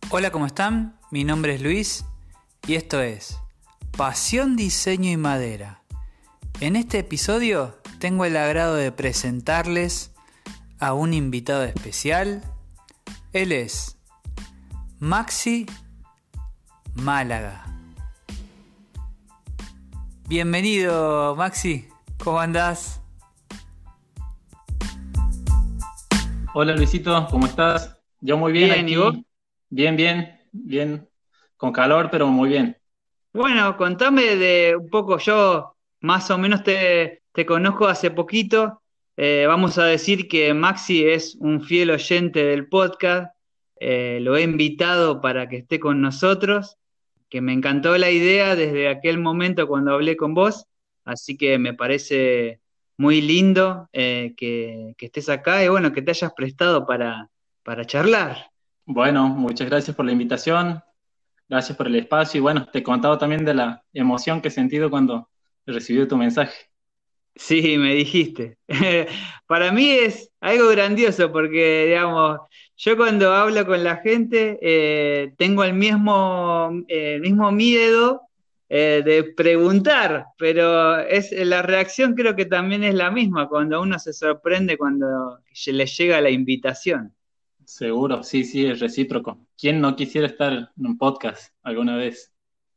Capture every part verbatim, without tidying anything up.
Hola, ¿cómo están? Mi nombre es Luis y esto es Pasión, Diseño y Madera. En este episodio tengo el agrado de presentarles a un invitado especial. Él es Maxi Málaga. Bienvenido, Maxi. ¿Cómo andás? Hola Luisito, ¿cómo estás? Yo muy bien Bien, ¿y vos? aquí, bien, bien, bien, con calor, pero muy bien. Bueno, contame de un poco, yo más o menos te, te conozco hace poquito. Eh, vamos a decir que Maxi es un fiel oyente del podcast. Eh, lo he invitado para que esté con nosotros, que me encantó la idea desde aquel momento cuando hablé con vos, así que me parece muy lindo eh, que, que estés acá y bueno, que te hayas prestado para, para charlar. Bueno, muchas gracias por la invitación, gracias por el espacio y bueno, te he contado también de la emoción que he sentido cuando he recibido tu mensaje. Sí, me dijiste. Para mí es algo grandioso porque, digamos, yo cuando hablo con la gente eh, tengo el mismo, eh, el mismo miedo eh, de preguntar, pero es, la reacción creo que también es la misma cuando uno se sorprende cuando le llega la invitación. Seguro, sí, sí, es recíproco. ¿Quién no quisiera estar en un podcast alguna vez?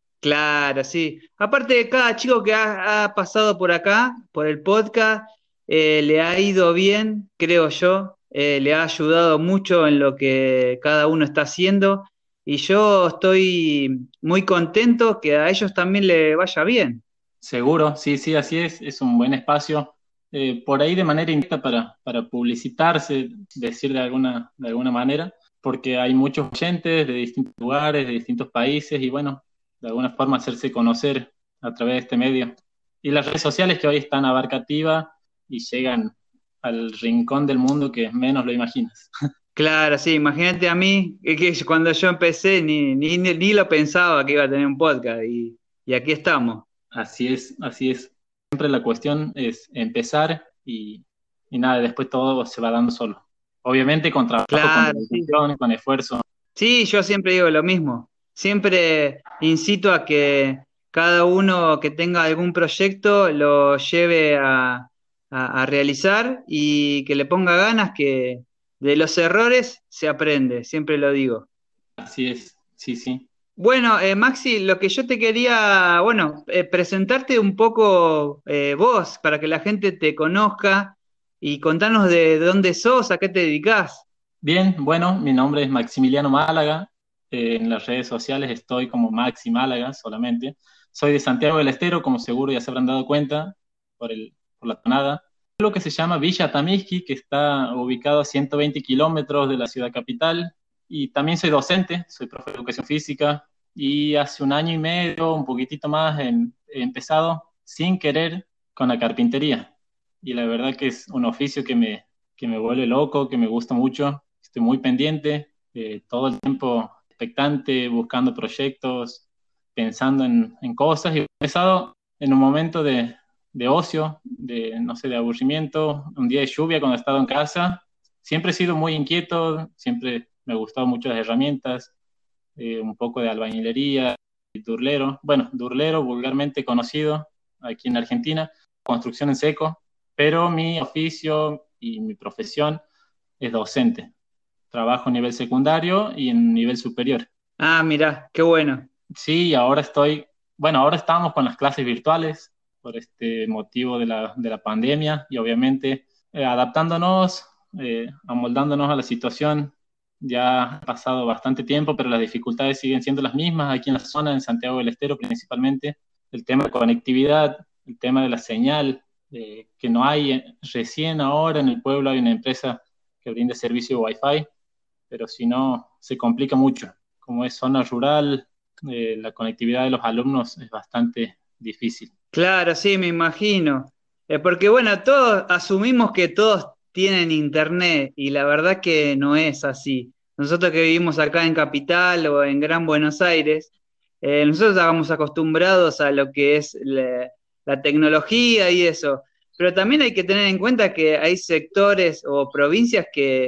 Claro, sí. Aparte de cada chico que ha, ha pasado por acá, por el podcast, eh, le ha ido bien, creo yo, eh, le ha ayudado mucho en lo que cada uno está haciendo y yo estoy muy contento que a ellos también le vaya bien. Seguro, sí, sí, así es, es un buen espacio. Eh, por ahí de manera indirecta para, para publicitarse, decir de alguna, de alguna manera, porque hay muchos oyentes de distintos lugares, de distintos países, y bueno, de alguna forma hacerse conocer a través de este medio. Y las redes sociales que hoy están abarcativas y llegan al rincón del mundo que menos lo imaginas. Claro, sí, imagínate a mí, que, que cuando yo empecé ni, ni, ni lo pensaba que iba a tener un podcast y, y aquí estamos. Así es, así es. Siempre la cuestión es empezar y, y nada, después todo se va dando solo. Obviamente con trabajo, con Claro, sí. dedicación, con esfuerzo. Sí, yo siempre digo lo mismo. Siempre incito a que cada uno que tenga algún proyecto lo lleve a, a- a realizar y que le ponga ganas, que de los errores se aprende, siempre lo digo. Así es, sí, sí. Bueno, eh, Maxi, lo que yo te quería, bueno, eh, presentarte un poco eh, vos, para que la gente te conozca y contanos de dónde sos, a qué te dedicás. Bien, bueno, mi nombre es Maximiliano Málaga. Eh, en las redes sociales estoy como Maxi Málaga solamente. Soy de Santiago del Estero, como seguro ya se habrán dado cuenta por el, por la tonada. Lo que se llama Villa Tamisqui, que está ubicado a ciento veinte kilómetros de la ciudad capital. Y también soy docente, soy profe de educación física. Y hace un año y medio, un poquitito más, en- he empezado sin querer con la carpintería. Y la verdad que es un oficio que me, que me vuelve loco, que me gusta mucho. Estoy muy pendiente, eh, todo el tiempo expectante, buscando proyectos, pensando en, en cosas. Y he empezado en un momento de, de ocio, de, no sé, de aburrimiento, un día de lluvia cuando he estado en casa. Siempre he sido muy inquieto, siempre me han gustado mucho las herramientas, eh, un poco de albañilería, y durlero, bueno, durlero vulgarmente conocido aquí en Argentina, construcción en seco, pero mi oficio y mi profesión es docente. Trabajo a nivel secundario y en nivel superior. Ah, mirá, qué bueno. Sí, ahora estoy, bueno, ahora estamos con las clases virtuales por este motivo de la, de la pandemia y obviamente eh, adaptándonos, eh, amoldándonos a la situación. Ya ha pasado bastante tiempo, pero las dificultades siguen siendo las mismas aquí en la zona, en Santiago del Estero principalmente. El tema de conectividad, el tema de la señal, eh, que no hay, eh, recién ahora en el pueblo hay una empresa que brinda servicio de Wi-Fi, pero si no, se complica mucho. Como es zona rural, eh, la conectividad de los alumnos es bastante difícil. Claro, sí, me imagino. Eh, porque bueno, todos asumimos que todos tienen internet y la verdad que no es así. Nosotros que vivimos acá en Capital o en Gran Buenos Aires, eh, nosotros estamos acostumbrados a lo que es la, la tecnología y eso. Pero también hay que tener en cuenta que hay sectores o provincias que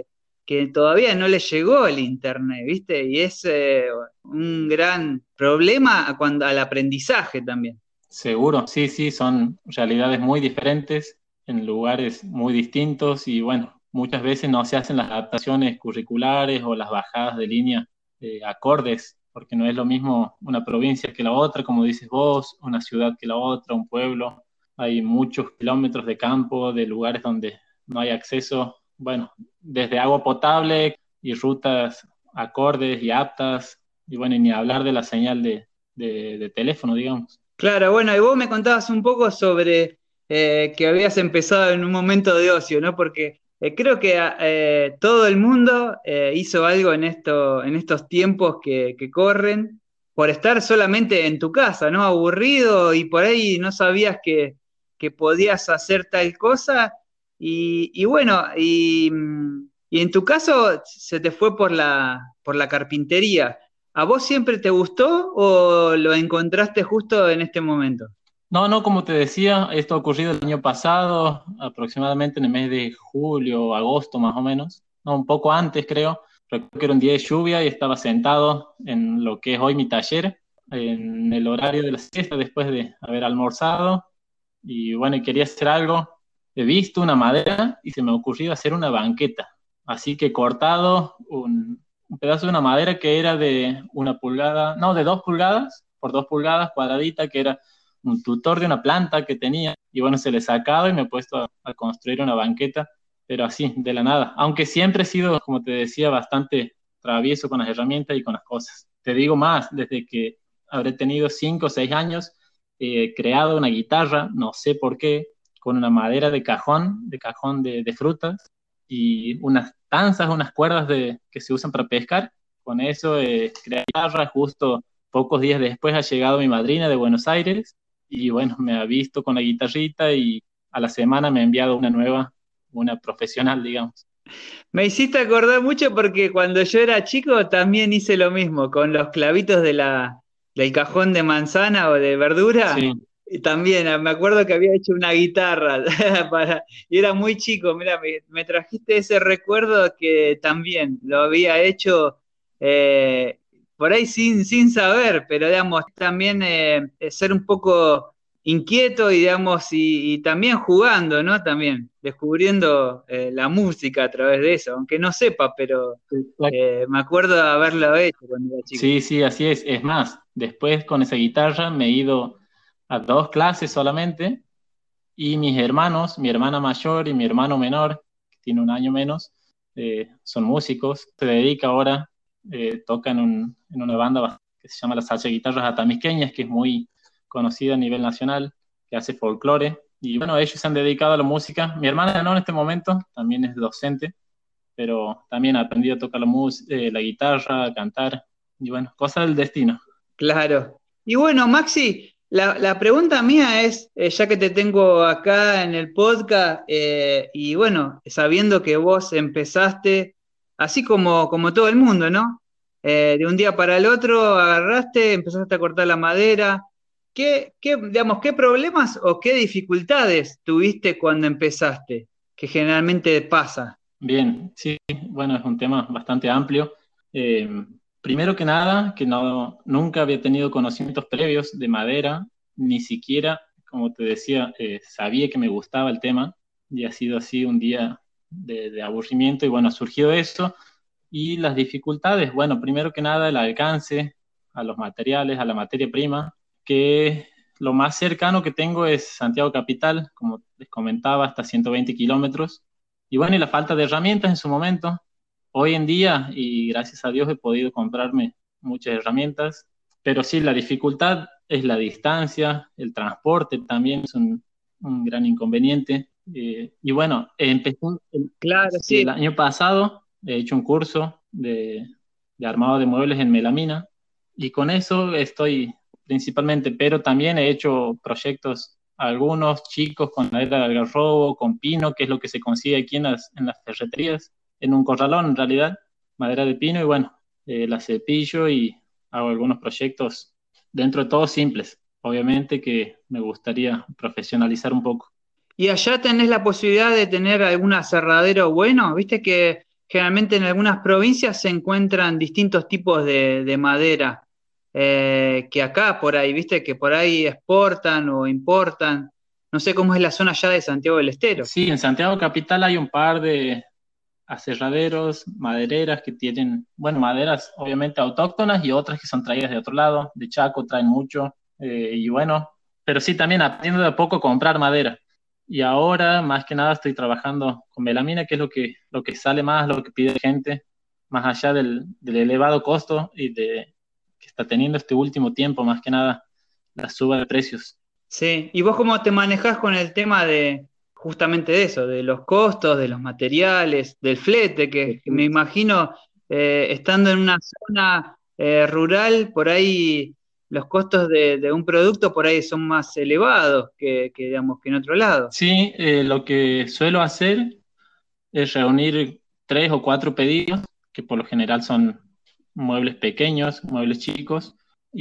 que todavía no les llegó el internet, ¿viste? Y es eh, un gran problema cuando, al aprendizaje también. Seguro, sí, sí, son realidades muy diferentes en lugares muy distintos y bueno, muchas veces no se hacen las adaptaciones curriculares o las bajadas de línea eh, acordes, porque no es lo mismo una provincia que la otra, como dices vos, una ciudad que la otra, un pueblo. Hay muchos kilómetros de campo, de lugares donde no hay acceso, bueno, desde agua potable y rutas acordes y aptas, y bueno, y ni hablar de la señal de, de, de teléfono, digamos. Claro, bueno, y vos me contabas un poco sobre eh, que habías empezado en un momento de ocio, ¿no? Porque eh, creo que eh, todo el mundo eh, hizo algo en esto, en estos tiempos que, que corren por estar solamente en tu casa, ¿no? Aburrido y por ahí no sabías que, que podías hacer tal cosa. Y, y bueno, y, mm, y en tu caso se te fue por la, por la carpintería. ¿A vos siempre te gustó o lo encontraste justo en este momento? No, no, como te decía, esto ha ocurrido el año pasado, aproximadamente en el mes de julio, agosto más o menos, no, un poco antes creo. Recuerdo que era un día de lluvia y estaba sentado en lo que es hoy mi taller, en el horario de la siesta, después de haber almorzado, y bueno, y quería hacer algo. He visto una madera y se me ocurrió hacer una banqueta. Así que he cortado un, un pedazo de una madera que era de una pulgada, no, de dos pulgadas por dos pulgadas, cuadradita, que era un tutor de una planta que tenía, y bueno, se le sacaba y me he puesto a, a construir una banqueta, pero así, de la nada. Aunque siempre he sido, como te decía, bastante travieso con las herramientas y con las cosas. Te digo más, desde que habré tenido cinco o seis años, he creado una guitarra, no sé por qué, con una madera de cajón, de cajón de, de frutas, y unas tanzas, unas cuerdas de, que se usan para pescar. Con eso eh, creé la guitarra. Justo pocos días después ha llegado mi madrina de Buenos Aires y bueno, me ha visto con la guitarrita y a la semana me ha enviado una nueva, una profesional, digamos. Me hiciste acordar mucho porque cuando yo era chico también hice lo mismo, con los clavitos de la, del cajón de manzana o de verdura. Sí, Y también ah, me acuerdo que había hecho una guitarra para, y era muy chico. Mira, me, me trajiste ese recuerdo que también lo había hecho eh, por ahí sin, sin saber, pero digamos, también eh, ser un poco inquieto y digamos, y, y también jugando, ¿no? También descubriendo eh, la música a través de eso, aunque no sepa, pero eh, me acuerdo de haberlo hecho cuando era chico. sí, sí, así es. Es más, después con esa guitarra me he ido a dos clases solamente y mis hermanos, mi hermana mayor y mi hermano menor, que tiene un año menos, eh, son músicos. Se dedica ahora, eh, toca en, un, en una banda que se llama las H Guitarras Atamisqueñas, que es muy conocida a nivel nacional, que hace folclore. Y bueno, ellos se han dedicado a la música. Mi hermana no en este momento, también es docente, pero también ha aprendido a tocar la, mus eh, la guitarra, a cantar, y bueno, cosas del destino. Claro. Y bueno, Maxi, la, la pregunta mía es, eh, ya que te tengo acá en el podcast, eh, y bueno, sabiendo que vos empezaste, así como, como todo el mundo, ¿no? Eh, de un día para el otro agarraste, empezaste a cortar la madera. ¿Qué, qué, digamos, qué problemas o qué dificultades tuviste cuando empezaste? Que generalmente pasa. Bien, sí, bueno, es un tema bastante amplio. Eh, Primero que nada, que no, nunca había tenido conocimientos previos de madera, ni siquiera, como te decía, eh, sabía que me gustaba el tema, y ha sido así un día de, de aburrimiento, y bueno, surgió eso, y las dificultades, bueno, primero que nada, el alcance a los materiales, a la materia prima, que lo más cercano que tengo es Santiago Capital, como les comentaba, hasta ciento veinte kilómetros, y bueno, y la falta de herramientas en su momento. Hoy en día, y gracias a Dios, he podido comprarme muchas herramientas, pero sí, la dificultad es la distancia, el transporte también es un, un gran inconveniente. Eh, y bueno, empecé el, Claro, sí, sí. el año pasado, he hecho un curso de, de armado de muebles en melamina, y con eso estoy principalmente, pero también he hecho proyectos, algunos chicos con madera de algarrobo, con pino, que es lo que se consigue aquí en las, en las ferreterías, en un corralón en realidad, madera de pino, y bueno, eh, la cepillo y hago algunos proyectos dentro de todo simples. Obviamente que me gustaría profesionalizar un poco. Y allá tenés la posibilidad de tener algún aserradero bueno, viste que generalmente en algunas provincias se encuentran distintos tipos de, de madera, eh, que acá por ahí, viste, que por ahí exportan o importan. No sé cómo es la zona allá de Santiago del Estero. Sí, en Santiago Capital hay un par de aserraderos, madereras que tienen, bueno, maderas obviamente autóctonas y otras que son traídas de otro lado, de Chaco traen mucho, eh, y bueno, pero sí también aprendiendo de a poco a comprar madera. Y ahora, más que nada, estoy trabajando con melamina, que es lo que, lo que sale más, lo que pide gente, más allá del, del elevado costo y de que está teniendo este último tiempo, más que nada, la suba de precios. Sí, ¿y vos cómo te manejás con el tema de justamente de eso, de los costos, de los materiales, del flete, que me imagino, eh, estando en una zona eh, rural, por ahí los costos de, de un producto por ahí son más elevados que, que, digamos, que en otro lado? Sí, eh, lo que suelo hacer es reunir tres o cuatro pedidos, que por lo general son muebles pequeños, muebles chicos,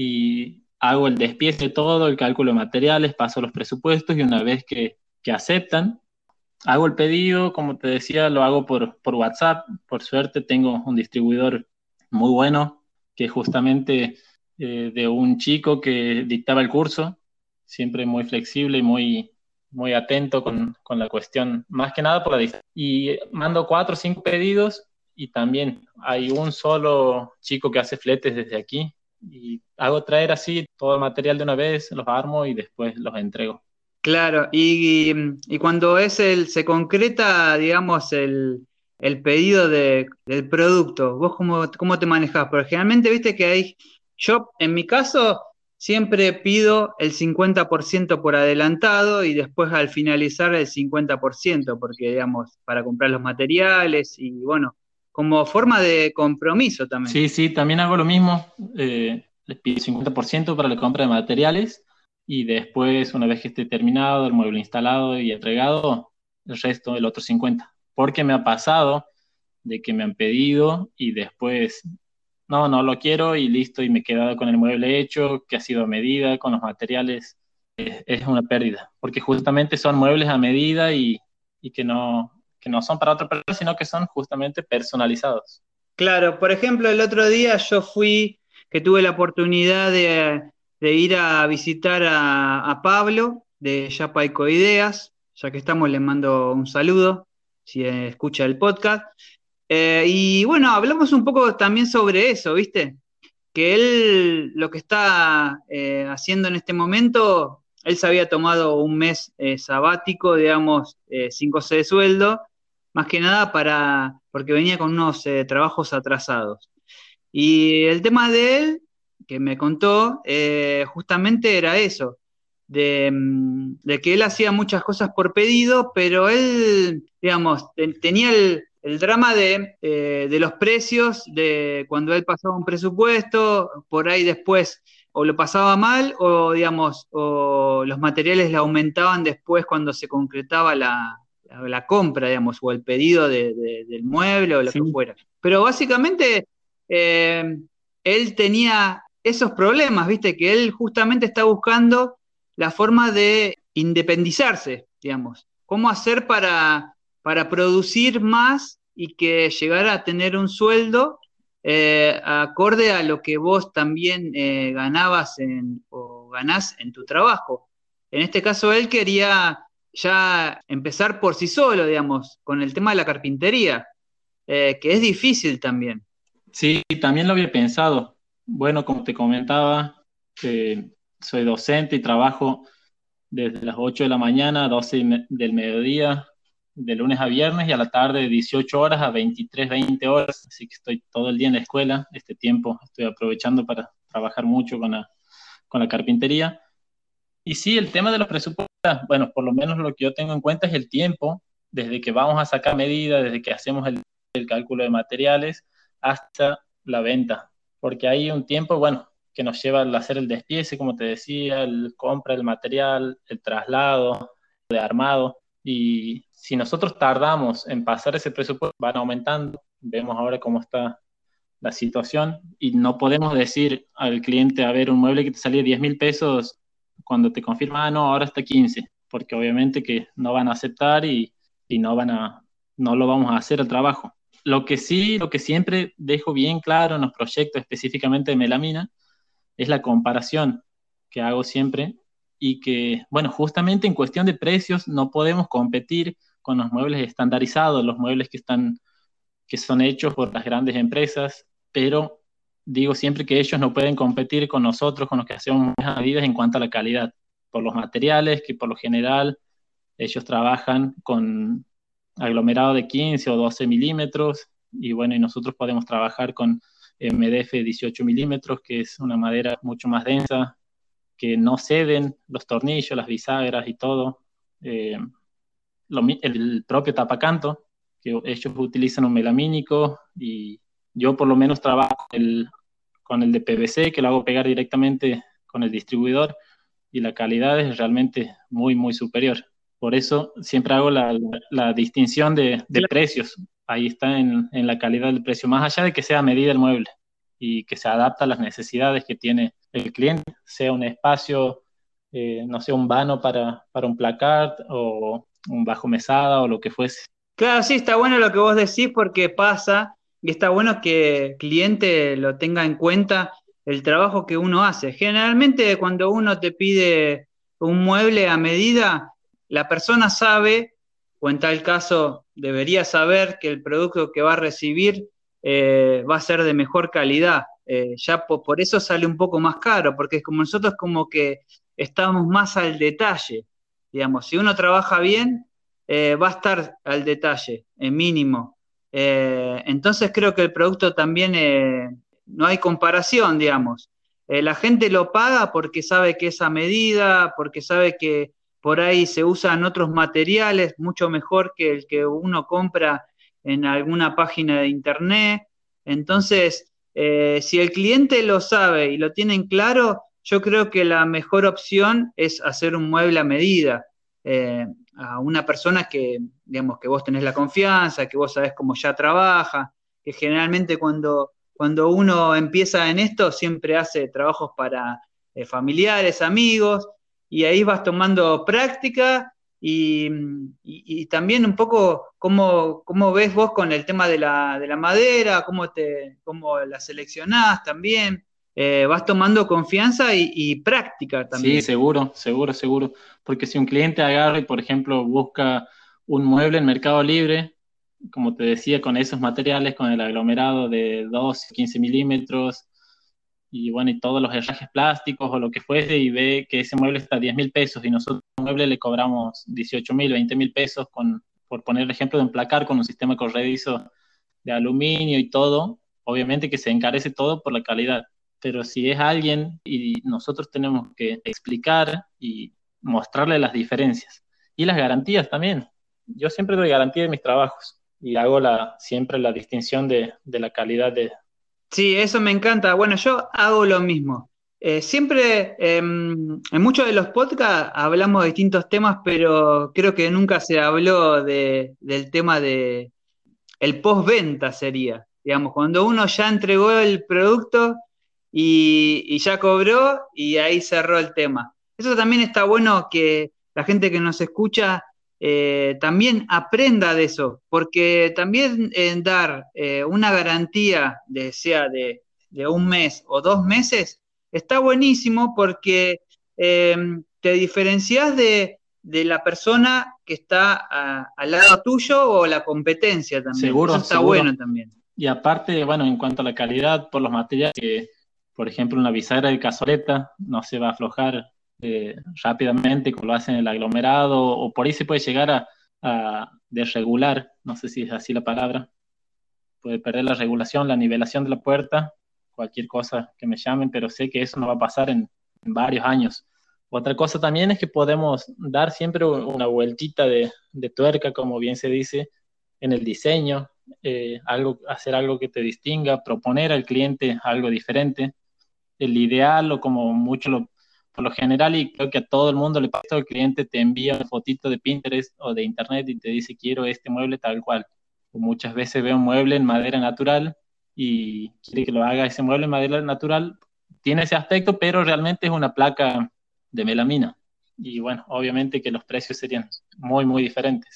y hago el despiece de todo, el cálculo de materiales, paso los presupuestos y una vez que, que aceptan, hago el pedido, como te decía, lo hago por, por WhatsApp. Por suerte tengo un distribuidor muy bueno, que justamente eh, de un chico que dictaba el curso, siempre muy flexible y muy, muy atento con, con la cuestión, más que nada por la distancia. Y mando cuatro o cinco pedidos y también hay un solo chico que hace fletes desde aquí y hago traer así todo el material de una vez, los armo y después los entrego. Claro, y, y cuando es el, se concreta, digamos, el, el pedido de, del producto, ¿vos cómo, cómo te manejás? Porque generalmente, viste que hay, yo en mi caso siempre pido el cincuenta por ciento por adelantado y después al finalizar el cincuenta por ciento, porque, digamos, para comprar los materiales y bueno, como forma de compromiso también. Sí, sí, también hago lo mismo. Eh, les pido cincuenta por ciento para la compra de materiales y después, una vez que esté terminado, el mueble instalado y entregado, el resto, el otro cincuenta por ciento. Porque me ha pasado de que me han pedido y después, no, no lo quiero y listo, y me he quedado con el mueble hecho, que ha sido a medida, con los materiales. Es, es una pérdida, porque justamente son muebles a medida y, y que no, que no son para otra persona, sino que son justamente personalizados. Claro, por ejemplo, el otro día yo fui, que tuve la oportunidad de, de ir a visitar a, a Pablo de Yapaico Ideas, ya que estamos, le mando un saludo, si eh, escucha el podcast. Eh, y bueno, hablamos un poco también sobre eso, ¿viste? Que él lo que está eh, haciendo en este momento, él se había tomado un mes eh, sabático, digamos, eh, sin goce de sueldo, más que nada para, porque venía con unos eh, trabajos atrasados. Y el tema de él, que me contó, eh, justamente era eso, de, mm, de que él hacía muchas cosas por pedido, pero él, digamos, te- tenía el, el drama de, eh, de los precios, de cuando él pasaba un presupuesto, por ahí después o lo pasaba mal o, digamos, o los materiales le aumentaban después cuando se concretaba la, la, la compra, digamos, o el pedido de- de- del mueble o lo que Sí, fuera. Pero básicamente eh, él tenía esos problemas, viste, que él justamente está buscando la forma de independizarse, digamos. ¿Cómo hacer para, para producir más y que llegara a tener un sueldo eh, acorde a lo que vos también eh, ganabas en, o ganás en tu trabajo? En este caso, él quería ya empezar por sí solo, digamos, con el tema de la carpintería, eh, que es difícil también. sí, también lo había pensado. Bueno, como te comentaba, eh, soy docente y trabajo desde las ocho de la mañana a doce del mediodía, de lunes a viernes, y a la tarde de dieciocho horas a veintitrés, veinte horas. Así que estoy todo el día en la escuela. Este tiempo estoy aprovechando para trabajar mucho con la, con la carpintería. Y sí, el tema de los presupuestos, bueno, por lo menos lo que yo tengo en cuenta es el tiempo, desde que vamos a sacar medidas, desde que hacemos el, el cálculo de materiales hasta la venta, porque hay un tiempo, bueno, que nos lleva al hacer el despiece, como te decía, el compra del material, el traslado, de armado, y si nosotros tardamos en pasar ese presupuesto, van aumentando, vemos ahora cómo está la situación y no podemos decir al cliente, a ver, un mueble que te salía diez mil pesos, cuando te confirma, ah, no, ahora está quince, porque obviamente que no van a aceptar y, y no van a, no lo vamos a hacer el trabajo. Lo que sí, lo que siempre dejo bien claro en los proyectos específicamente de melamina es la comparación que hago siempre y que, bueno, justamente en cuestión de precios no podemos competir con los muebles estandarizados, los muebles que están, que son hechos por las grandes empresas, pero digo siempre que ellos no pueden competir con nosotros, con los que hacemos buenas medidas en cuanto a la calidad, por los materiales que por lo general ellos trabajan con aglomerado de quince o doce milímetros, y bueno, y nosotros podemos trabajar con M D F dieciocho milímetros, que es una madera mucho más densa, que no ceden los tornillos, las bisagras y todo. Eh, lo, el propio tapacanto, que ellos utilizan un melamínico, y yo por lo menos trabajo el, con el de P V C, que lo hago pegar directamente con el distribuidor, y la calidad es realmente muy, muy superior. Por eso siempre hago la, la, la distinción de, de precios. Ahí está en, en la calidad del precio, más allá de que sea a medida el mueble y que se adapta a las necesidades que tiene el cliente, sea un espacio, eh, no sé, un vano para, para un placard o un bajo mesada o lo que fuese. Claro, sí, está bueno lo que vos decís porque pasa y está bueno que el cliente lo tenga en cuenta el trabajo que uno hace. Generalmente cuando uno te pide un mueble a medida, la persona sabe, o en tal caso debería saber que el producto que va a recibir eh, va a ser de mejor calidad. Eh, ya po- por eso sale un poco más caro, porque es como nosotros como que estamos más al detalle. Digamos, si uno trabaja bien eh, va a estar al detalle, en mínimo. Eh, entonces creo que el producto también eh, no hay comparación, digamos. Eh, la gente lo paga porque sabe que es a medida, porque sabe que por ahí se usan otros materiales mucho mejor que el que uno compra en alguna página de internet. Entonces, eh, si el cliente lo sabe y lo tienen claro, yo creo que la mejor opción es hacer un mueble a medida. Eh, a una persona que, digamos, que vos tenés la confianza, que vos sabés cómo ya trabaja, que generalmente cuando, cuando uno empieza en esto siempre hace trabajos para eh, familiares, amigos, y ahí vas tomando práctica y, y, y también un poco cómo, cómo ves vos con el tema de la, de la madera, cómo, te, cómo la seleccionás también. Eh, vas tomando confianza y, y práctica Sí, también. seguro, seguro, seguro. Porque si un cliente agarra y, por ejemplo, busca un mueble en Mercado Libre, como te decía, con esos materiales, con el aglomerado de doce, quince milímetros, y bueno, y todos los herrajes plásticos o lo que fuese, y ve que ese mueble está a diez mil pesos y nosotros a un mueble le cobramos dieciocho mil, veinte mil pesos, con, por poner el ejemplo de un placar con un sistema corredizo de aluminio y todo, obviamente que se encarece todo por la calidad. Pero si es alguien y nosotros tenemos que explicar y mostrarle las diferencias y las garantías también. Yo siempre doy garantía de mis trabajos y hago la, siempre la distinción de, de la calidad de... Sí, eso me encanta. Bueno, yo hago lo mismo. Eh, siempre, eh, en muchos de los podcasts hablamos de distintos temas, pero creo que nunca se habló de, del tema de el postventa sería. Digamos, cuando uno ya entregó el producto y, y ya cobró y ahí cerró el tema. Eso también está bueno que la gente que nos escucha eh, también aprenda de eso, porque también en dar eh, una garantía, de, sea de, de, un mes o dos meses, está buenísimo porque eh, te diferencias de, de, la persona que está a, al lado tuyo o la competencia también. Eso Seguro, está seguro. bueno también. Y aparte, bueno, en cuanto a la calidad, por los materiales, que, por ejemplo, una bisagra de cazoleta no se va a aflojar eh, rápidamente como lo hacen el aglomerado, o por ahí se puede llegar a, a desregular, no sé si es así la palabra, puede perder la regulación, la nivelación de la puerta, cualquier cosa que me llamen, pero sé que eso no va a pasar en, en varios años. Otra cosa también es que podemos dar siempre una vueltita de, de tuerca, como bien se dice, en el diseño, eh, algo, hacer algo que te distinga, proponer al cliente algo diferente. El ideal, o como mucho lo, por lo general, y creo que a todo el mundo le pasa, el cliente te envía una fotito de Pinterest o de internet y te dice quiero este mueble tal cual. O muchas veces ve un mueble en madera natural y quiere que lo haga ese mueble en madera natural. Tiene ese aspecto, pero realmente es una placa de melamina. Y bueno, obviamente que los precios serían muy, muy diferentes.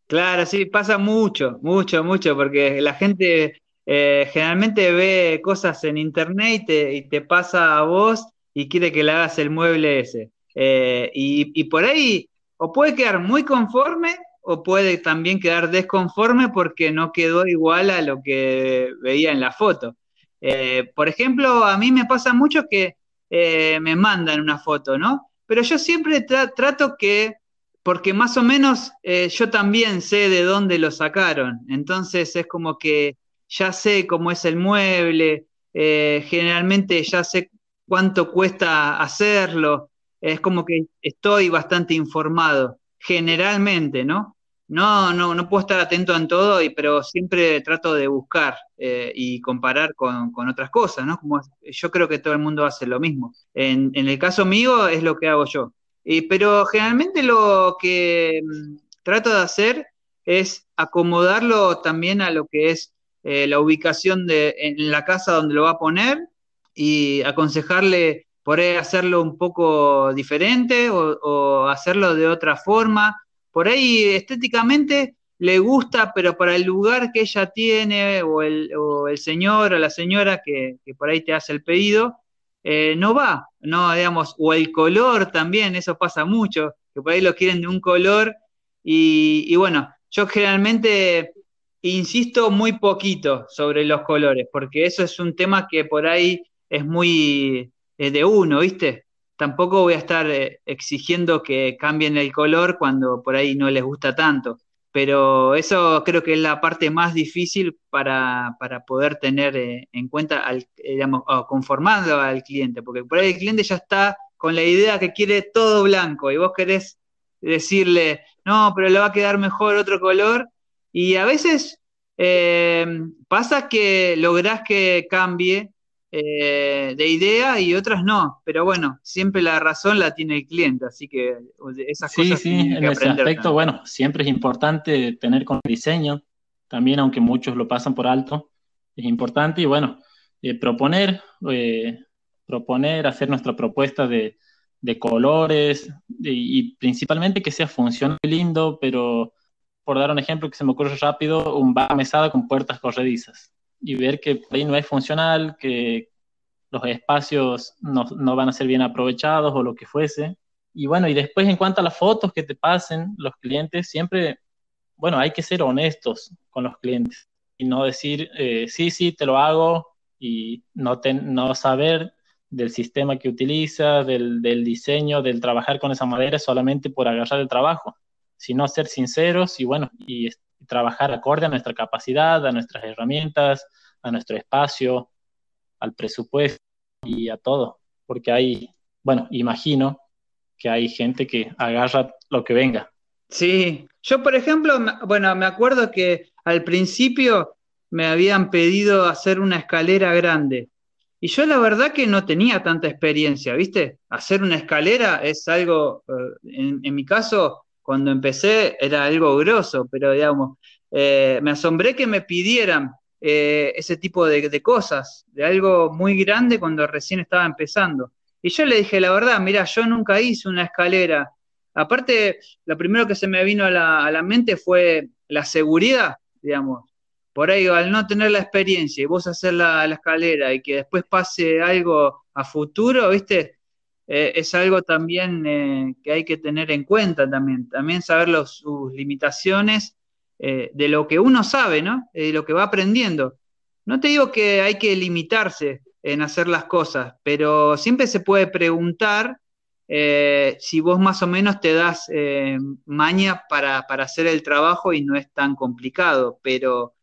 Claro, sí, pasa mucho, mucho, mucho, porque la gente eh, generalmente ve cosas en internet y te, y te pasa a vos y quiere que le hagas el mueble ese. Eh, y, y por ahí o puede quedar muy conforme o puede también quedar desconforme porque no quedó igual a lo que veía en la foto. Eh, por ejemplo, a mí me pasa mucho que eh, me mandan una foto, ¿no? Pero yo siempre tra- trato que porque más o menos eh, yo también sé de dónde lo sacaron, entonces es como que ya sé cómo es el mueble, eh, generalmente ya sé cuánto cuesta hacerlo, es como que estoy bastante informado, generalmente, ¿no? No, no, no puedo estar atento en todo, y, pero siempre trato de buscar eh, y comparar con, con otras cosas, ¿no? Como yo creo que todo el mundo hace lo mismo. En, en el caso mío es lo que hago yo. Eh, pero generalmente lo que mm, trato de hacer es acomodarlo también a lo que es eh, la ubicación de, en la casa donde lo va a poner y aconsejarle por ahí hacerlo un poco diferente o, o hacerlo de otra forma. Por ahí estéticamente le gusta, pero para el lugar que ella tiene o el, o el señor o la señora que, que por ahí te hace el pedido, eh, no va, no, digamos, o el color también, eso pasa mucho, que por ahí lo quieren de un color y, y bueno, yo generalmente insisto muy poquito sobre los colores, porque eso es un tema que por ahí es muy eh, de uno, ¿viste? Tampoco voy a estar eh, exigiendo que cambien el color cuando por ahí no les gusta tanto, pero eso creo que es la parte más difícil para, para poder tener eh, en cuenta, al, eh, digamos, o conformando al cliente, porque por ahí el cliente ya está con la idea que quiere todo blanco y vos querés decirle, no, pero le va a quedar mejor otro color, y a veces eh, pasa que lográs que cambie eh, de idea y otras no, pero bueno, siempre la razón la tiene el cliente, así que esas Sí, cosas sí, tienen que en ese aprender aspecto, también. bueno, siempre es importante tener con diseño, también aunque muchos lo pasan por alto, es importante y bueno, eh, proponer, eh, proponer, hacer nuestra propuesta de, de colores y, y principalmente que sea funcional y lindo, pero por dar un ejemplo que se me ocurre rápido, un bar mesada con puertas corredizas y ver que por ahí no es funcional, que los espacios no, no van a ser bien aprovechados o lo que fuese. Y bueno, y después en cuanto a las fotos que te pasen los clientes, siempre, bueno, hay que ser honestos con los clientes y no decir, eh, sí, sí, te lo hago y no, ten, no saber del sistema que utiliza, del, del diseño, del trabajar con esa madera solamente por agarrar el trabajo, sino ser sinceros y bueno, y, y trabajar acorde a nuestra capacidad, a nuestras herramientas, a nuestro espacio, al presupuesto y a todo, porque hay, bueno, imagino que hay gente que agarra lo que venga. Sí, yo por ejemplo, me- bueno, me acuerdo que al principio me habían pedido hacer una escalera grande y yo la verdad que no tenía tanta experiencia, ¿viste? Hacer una escalera es algo, eh, en, en mi caso, cuando empecé era algo grosso, pero digamos, eh, me asombré que me pidieran eh, ese tipo de, de cosas, de algo muy grande cuando recién estaba empezando. Y yo le dije, la verdad, mira, yo nunca hice una escalera. Aparte, lo primero que se me vino a la, a la mente fue la seguridad, digamos. Por ahí, al no tener la experiencia y vos hacer la, la escalera y que después pase algo a futuro, ¿viste? Eh, es algo también eh, que hay que tener en cuenta también. También saber los, sus limitaciones eh, de lo que uno sabe, ¿no? Eh, De lo que va aprendiendo. No te digo que hay que limitarse en hacer las cosas, pero siempre se puede preguntar eh, si vos más o menos te das eh, maña para, para, hacer el trabajo y no es tan complicado, pero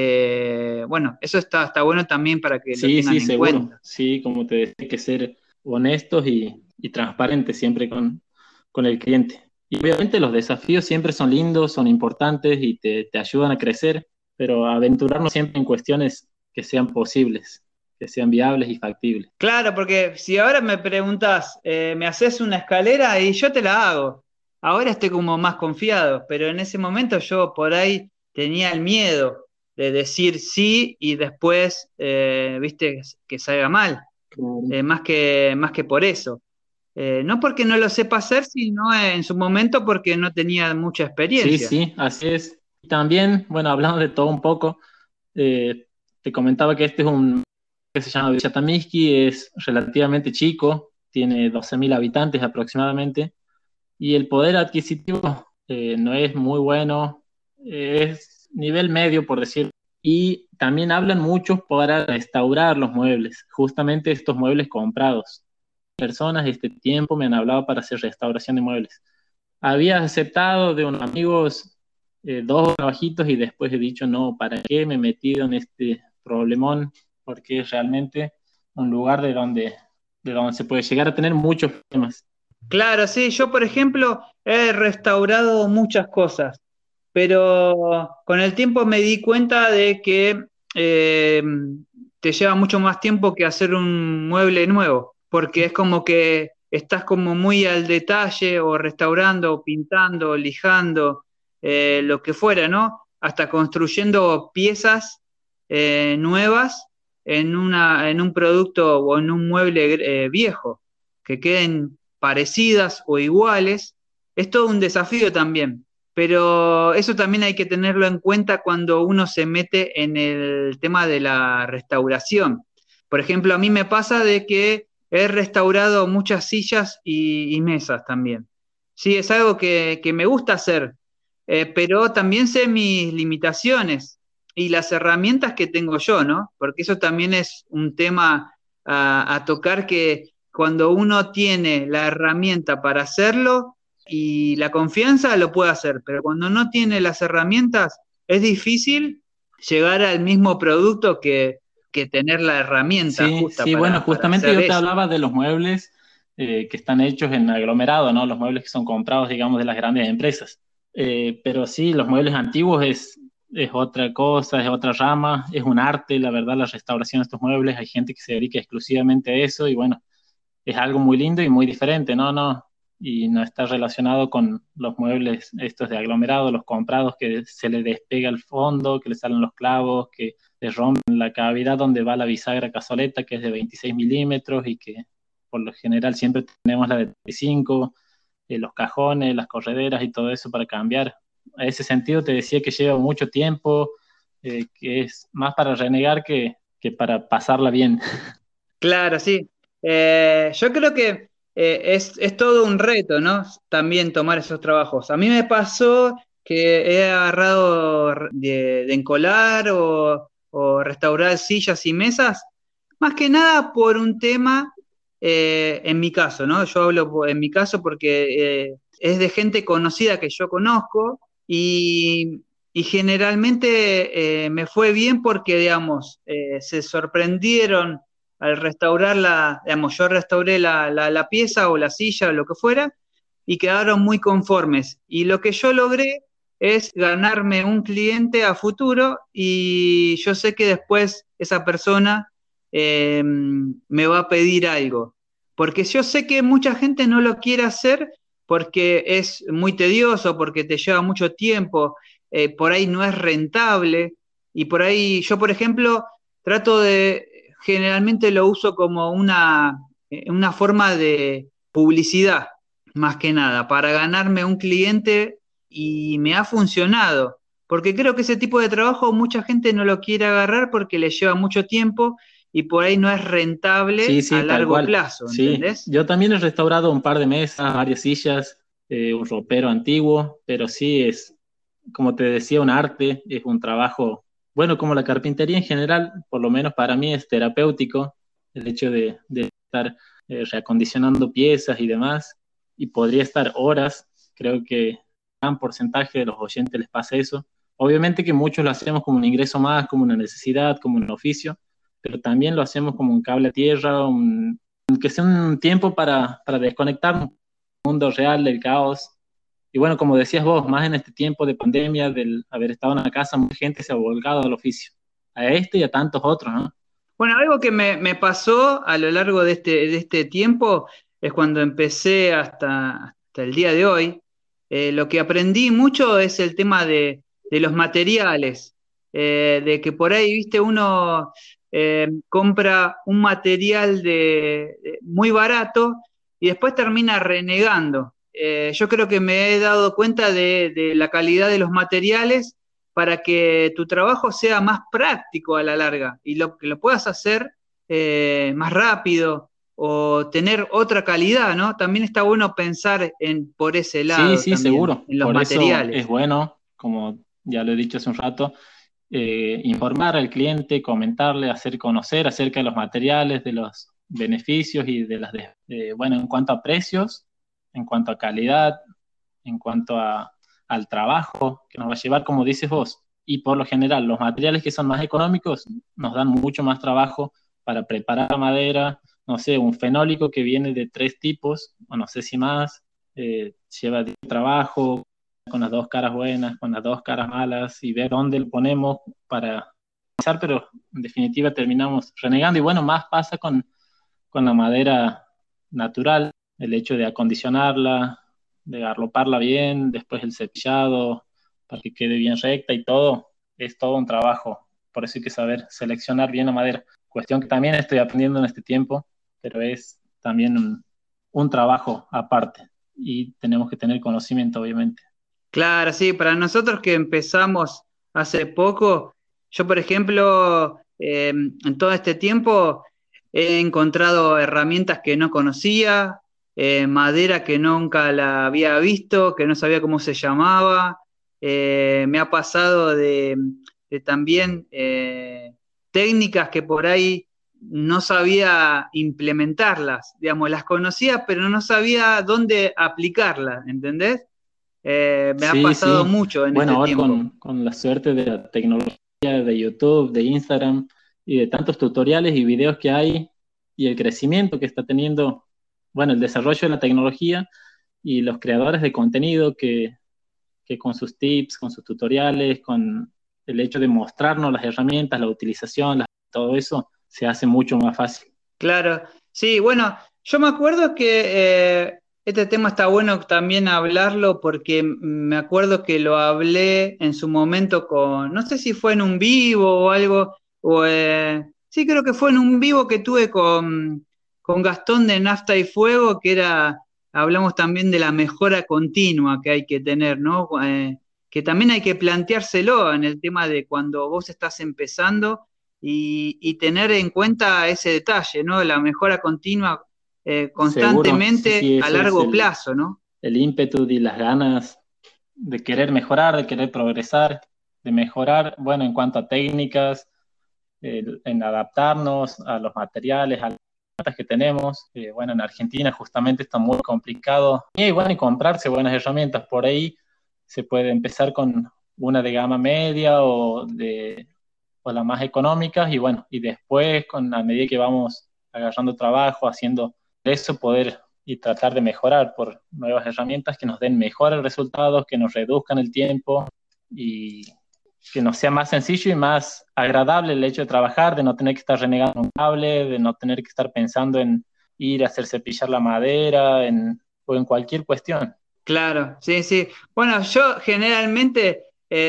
eh, bueno, eso está, está bueno también para que lo Sí, tengan sí, en seguro. cuenta. Sí, como te decía, hay que ser honestos y, y transparentes siempre con, con el cliente. Y obviamente los desafíos siempre son lindos, son importantes y te, te ayudan a crecer, pero aventurarnos siempre en cuestiones que sean posibles, que sean viables y factibles. Claro, porque si ahora me preguntás, eh, ¿me haces una escalera? Y yo te la hago. Ahora estoy como más confiado, pero en ese momento yo por ahí tenía el miedo de decir sí y después, eh, viste, que salga mal, Claro. eh, más que, más que por eso. Eh, no porque no lo sepa hacer, sino en su momento porque no tenía mucha Sí, experiencia. sí, así es. También, bueno, hablando de todo un poco, eh, te comentaba que este es un que se llama Villatamiski, es relativamente chico, tiene doce mil habitantes aproximadamente, y el poder adquisitivo eh, no es muy bueno, eh, es nivel medio, por decirlo. Y también hablan mucho para restaurar los muebles, justamente estos muebles comprados. Personas este tiempo me han hablado para hacer restauración de muebles. Había aceptado de unos amigos eh, dos trabajitos y después he dicho, no, ¿para qué me he metido en este problemón? Porque es realmente un lugar de donde, de donde se puede llegar a tener muchos problemas. Claro, sí, yo por ejemplo he restaurado muchas cosas, pero con el tiempo me di cuenta de que eh, te lleva mucho más tiempo que hacer un mueble nuevo, porque es como que estás como muy al detalle o restaurando, o pintando, o lijando, eh, lo que fuera, ¿no? Hasta construyendo piezas eh, nuevas en una, en un producto o en un mueble eh, viejo, que queden parecidas o iguales. Es todo un desafío también, pero eso también hay que tenerlo en cuenta cuando uno se mete en el tema de la restauración. Por ejemplo, a mí me pasa de que he restaurado muchas sillas y, y mesas también. Sí, es algo que, que me gusta hacer, eh, pero también sé mis limitaciones y las herramientas que tengo yo, ¿no? Porque eso también es un tema a, a tocar, que cuando uno tiene la herramienta para hacerlo y la confianza, lo puede hacer, pero cuando no tiene las herramientas, es difícil llegar al mismo producto que, que tener la herramienta Sí, justa sí, bueno, para, para justamente hacer yo te eso. hablaba de los muebles eh, que están hechos en aglomerado, ¿no? Los muebles que son comprados, digamos, de las grandes empresas. Eh, pero sí, los muebles antiguos es, es otra cosa, es otra rama, es un arte, la verdad, la restauración de estos muebles. Hay gente que se dedica exclusivamente a eso y bueno, es algo muy lindo y muy diferente, ¿no? No, y no está relacionado con los muebles estos de aglomerado, los comprados, que se le despega el fondo, que le salen los clavos, que le rompen la cavidad donde va la bisagra cazoleta, que es de veintiséis milímetros y que por lo general siempre tenemos la de treinta y cinco, eh, los cajones, las correderas y todo eso para cambiar. A ese sentido te decía que lleva mucho tiempo, eh, que es más para renegar que, que para pasarla bien. Claro, sí. Eh, yo creo que eh, es, es todo un reto, ¿no? También tomar esos trabajos. A mí me pasó que he agarrado de, de encolar o, o restaurar sillas y mesas, más que nada por un tema, eh, en mi caso, ¿no? Yo hablo por- en mi caso porque eh, es de gente conocida que yo conozco y, y generalmente eh, me fue bien porque, digamos, eh, se sorprendieron al restaurarla, digamos, yo restauré la, la, la pieza o la silla o lo que fuera y quedaron muy conformes. Y lo que yo logré es ganarme un cliente a futuro y yo sé que después esa persona eh, me va a pedir algo. Porque yo sé que mucha gente no lo quiere hacer porque es muy tedioso, porque te lleva mucho tiempo, eh, por ahí no es rentable y por ahí yo, por ejemplo, trato de, generalmente lo uso como una, eh, una forma de publicidad, más que nada, para ganarme un cliente y me ha funcionado, porque creo que ese tipo de trabajo mucha gente no lo quiere agarrar porque le lleva mucho tiempo y por ahí no es Sí, rentable a sí, tal largo cual. plazo, Sí, ¿entendés? yo también he restaurado un par de mesas, varias sillas, eh, un ropero antiguo, pero sí es, como te decía, un arte, es un trabajo, bueno, como la carpintería en general, por lo menos para mí es terapéutico, el hecho de, de estar eh, reacondicionando piezas y demás, y podría estar horas, creo que gran porcentaje de los oyentes les pasa eso. Obviamente que muchos lo hacemos como un ingreso más, como una necesidad, como un oficio, pero también lo hacemos como un cable a tierra, un, que sea un tiempo para, para desconectar del mundo real, del caos. Y bueno, como decías vos, más en este tiempo de pandemia, del haber estado en la casa, mucha gente se ha volcado al oficio, a este y a tantos otros, ¿no? Bueno, algo que me, me pasó a lo largo de este, de este tiempo es cuando empecé hasta, hasta el día de hoy, eh, lo que aprendí mucho es el tema de, de los materiales, eh, de que por ahí, viste, uno eh, compra un material de, de muy barato y después termina renegando. Eh, yo creo que me he dado cuenta de, de la calidad de los materiales para que tu trabajo sea más práctico a la larga y lo, que lo puedas hacer eh, más rápido o tener otra calidad, ¿no? También está bueno pensar en, por ese Sí, lado sí, también, seguro. en los Por eso es materiales. bueno, como ya lo he dicho hace un rato, eh, informar al cliente, comentarle, hacer conocer acerca de los materiales, de los beneficios y de las, de- eh, bueno, en cuanto a precios, en cuanto a calidad, en cuanto a, al trabajo que nos va a llevar, como dices vos. Y por lo general, los materiales que son más económicos nos dan mucho más trabajo para preparar la madera. No sé, un fenólico que viene de tres tipos, o no sé si más, eh, lleva de trabajo con las dos caras buenas, con las dos caras malas, y ver dónde lo ponemos para pensar, pero en definitiva terminamos renegando. Y bueno, más pasa con, con la madera natural, el hecho de acondicionarla, de garloparla bien, después el cepillado para que quede bien recta y todo, es todo un trabajo. Por eso hay que saber seleccionar bien la madera. Cuestión que también estoy aprendiendo en este tiempo, pero es también un, un trabajo aparte y tenemos que tener conocimiento, obviamente. Claro, sí, para nosotros que empezamos hace poco, yo por ejemplo, eh, en todo este tiempo he encontrado herramientas que no conocía, eh, madera que nunca la había visto, que no sabía cómo se llamaba. Eh, me ha pasado de, de también eh, técnicas que por ahí no sabía implementarlas, digamos, las conocía, pero no sabía dónde aplicarlas, ¿entendés? Eh, me ha Sí, pasado sí. mucho en Bueno, este ahora tiempo. con, con la suerte de la tecnología, de YouTube, de Instagram y de tantos tutoriales y videos que hay y el crecimiento que está teniendo, bueno, el desarrollo de la tecnología y los creadores de contenido que, que con sus tips, con sus tutoriales, con el hecho de mostrarnos las herramientas, la utilización, la- todo eso, se hace mucho más fácil. Claro, sí, bueno, yo me acuerdo que eh, este tema está bueno también hablarlo porque me acuerdo que lo hablé en su momento con, no sé si fue en un vivo o algo, o eh, sí creo que fue en un vivo que tuve con, con Gastón de Nafta y Fuego, que era, hablamos también de la mejora continua que hay que tener, ¿no? Eh, que también hay que planteárselo en el tema de cuando vos estás empezando y, y tener en cuenta ese detalle, ¿no? La mejora continua eh, Seguro, sí, constantemente sí, a ese es largo el, plazo, ¿no? el ímpetu y las ganas de querer mejorar, de querer progresar, de mejorar, bueno, en cuanto a técnicas, el- en adaptarnos a los materiales, a las herramientas que tenemos. Eh, bueno, en Argentina justamente está muy complicado. Y bueno, y comprarse buenas herramientas. Por ahí se puede empezar con una de gama media o de o las más económicas y bueno, y después con a medida que vamos agarrando trabajo, haciendo eso, poder y tratar de mejorar por nuevas herramientas que nos den mejores resultados, que nos reduzcan el tiempo y que nos sea más sencillo y más agradable el hecho de trabajar, de no tener que estar renegando un cable, de no tener que estar pensando en ir a hacer cepillar la madera en, o en cualquier cuestión. Claro, sí, sí. Bueno, yo generalmente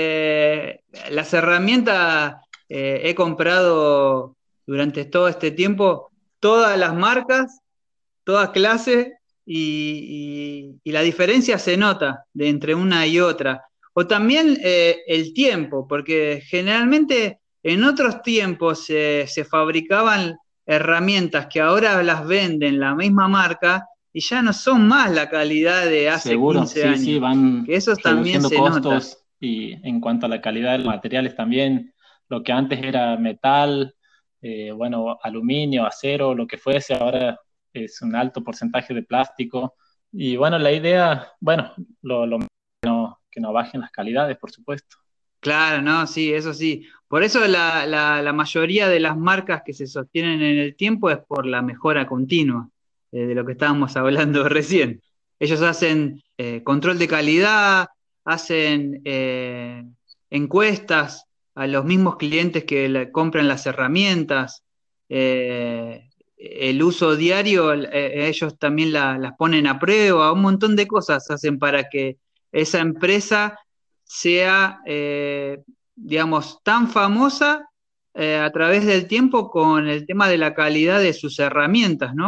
eh, las herramientas eh, he comprado durante todo este tiempo todas las marcas, todas clases, y, y- y la diferencia se nota de entre una y otra. O también eh, el tiempo, porque generalmente en otros tiempos se se fabricaban herramientas que ahora las venden la misma marca y ya no son más la calidad de hace Seguro, quince sí, sí, años, van que eso también reduciendo se nota. costos y en cuanto a la calidad de los materiales también, lo que antes era metal, eh, bueno, aluminio, acero, lo que fuese, ahora es un alto porcentaje de plástico. Y bueno, la idea, bueno, lo, lo no, que no bajen las calidades, por supuesto. Claro, no, sí, eso sí. Por eso la, la- la mayoría de las marcas que se sostienen en el tiempo es por la mejora continua, eh, de lo que estábamos hablando recién. Ellos hacen eh, control de calidad, hacen eh, encuestas a los mismos clientes que le compran las herramientas, eh, el uso diario, eh, ellos también la- las ponen a prueba, un montón de cosas hacen para que esa empresa sea, eh, digamos, tan famosa eh, a través del tiempo con el tema de la calidad de sus herramientas, ¿no?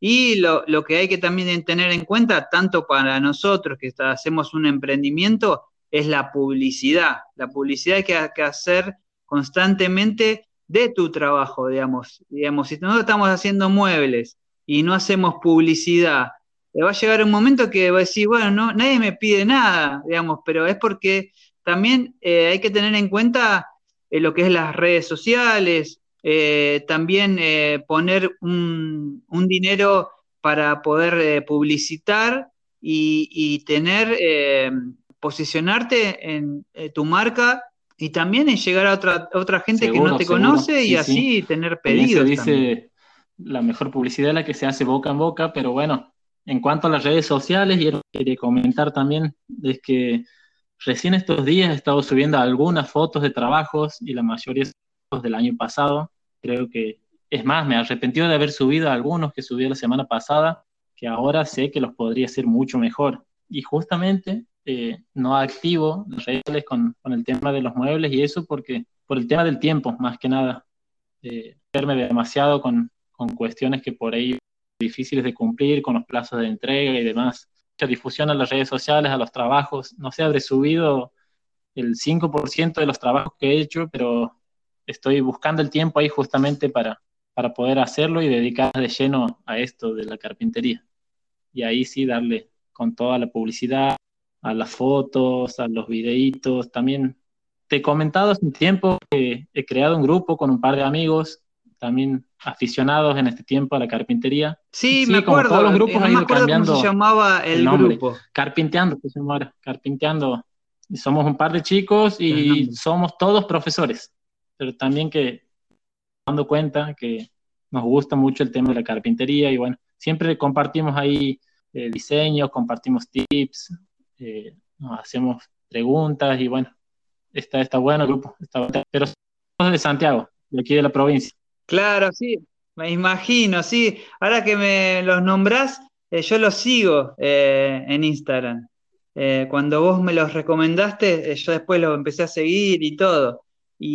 Y lo, lo que hay que también tener en cuenta, tanto para nosotros que está- hacemos un emprendimiento, es la publicidad. La publicidad hay que, que hacer constantemente de tu trabajo, digamos. Digamos, si nosotros estamos haciendo muebles y no hacemos publicidad, eh, va a llegar un momento que va a decir, bueno, no, nadie me pide nada, digamos, pero es porque también eh, hay que tener en cuenta eh, lo que es las redes sociales, eh, también eh, poner un, un dinero para poder eh, publicitar y, y tener, eh, posicionarte en eh, tu marca y también en llegar a otra, a otra gente que no Seguro, te seguro, conoce y sí, sí. así tener Bien se pedidos también. dice, la mejor publicidad es la que se hace boca en boca, pero bueno, en cuanto a las redes sociales, y quería comentar también, es que recién estos días he estado subiendo algunas fotos de trabajos y la mayoría son fotos del año pasado. Creo que, es más, me arrepentí de haber subido algunos que subí la semana pasada, que ahora sé que los podría hacer mucho mejor. Y justamente eh, no activo las redes sociales con, con el tema de los muebles y eso porque por el tema del tiempo, más que nada. Eh, verme demasiado con, con cuestiones que por ahí difíciles de cumplir, con los plazos de entrega y demás. Mucha difusión a las redes sociales, a los trabajos. No sé, habré subido el cinco por ciento de los trabajos que he hecho, pero estoy buscando el tiempo ahí justamente para, para poder hacerlo y dedicar de lleno a esto de la carpintería. Y ahí sí darle con toda la publicidad, a las fotos, a los videitos. También te he comentado hace un tiempo que he creado un grupo con un par de amigos, también aficionados en este tiempo a la carpintería. Sí, me Sí, como todos los acuerdo, eh, grupos no ha me ido acuerdo cómo se cambiando llamaba el el nombre. grupo. Carpinteando, se llama ahora, Carpinteando. Y somos un par de chicos y Ajá. somos todos profesores, pero también que dando cuenta que nos gusta mucho el tema de la carpintería y bueno, siempre compartimos ahí eh, diseños, compartimos tips, eh, nos hacemos preguntas y bueno, está, está bueno el grupo, está bueno. Pero somos de Santiago, de aquí de la provincia. Claro, sí, me imagino, sí. Ahora que me los nombrás, eh, yo los sigo eh, en Instagram. Eh, cuando vos me los recomendaste, eh, yo después los empecé a seguir y todo.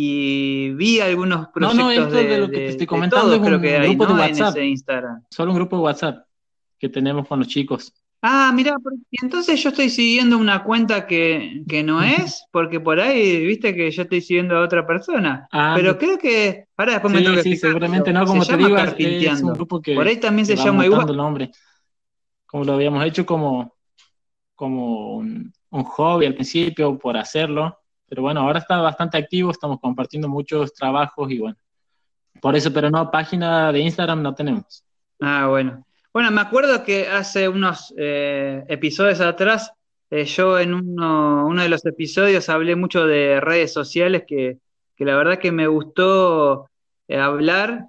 Y vi algunos No, no, proyectos esto de de, lo que te de, estoy de comentando es todos, creo que un hay, grupo de ¿no? En WhatsApp, ese Instagram. solo un grupo de WhatsApp que tenemos con los chicos. Ah, mira, entonces yo estoy siguiendo una cuenta que, que no es, porque por ahí, viste que yo estoy siguiendo a otra persona. Ah, Pero creo que, ahora después me tengo sí, que sí, fijar, seguramente pero no, se como te llama digo, es, es un Carpinteando. grupo Por que, ahí también que se va llama igual. mutando el nombre, como lo habíamos hecho como como un, un hobby al principio por hacerlo, pero bueno, ahora está bastante activo, estamos compartiendo muchos trabajos y bueno, por eso, pero no, página de Instagram no tenemos. Ah, bueno. Bueno, me acuerdo que hace unos eh, episodios atrás, eh, yo en uno, uno de los episodios hablé mucho de redes sociales, que, que la verdad que me gustó eh, hablar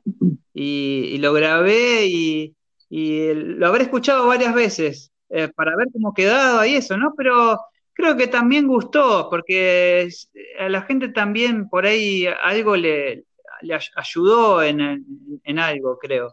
y, y lo grabé y, y lo habré escuchado varias veces eh, para ver cómo quedaba y eso, ¿no? Pero creo que también gustó, porque es- a la gente también por ahí algo le, le ay- ayudó en, en en algo, creo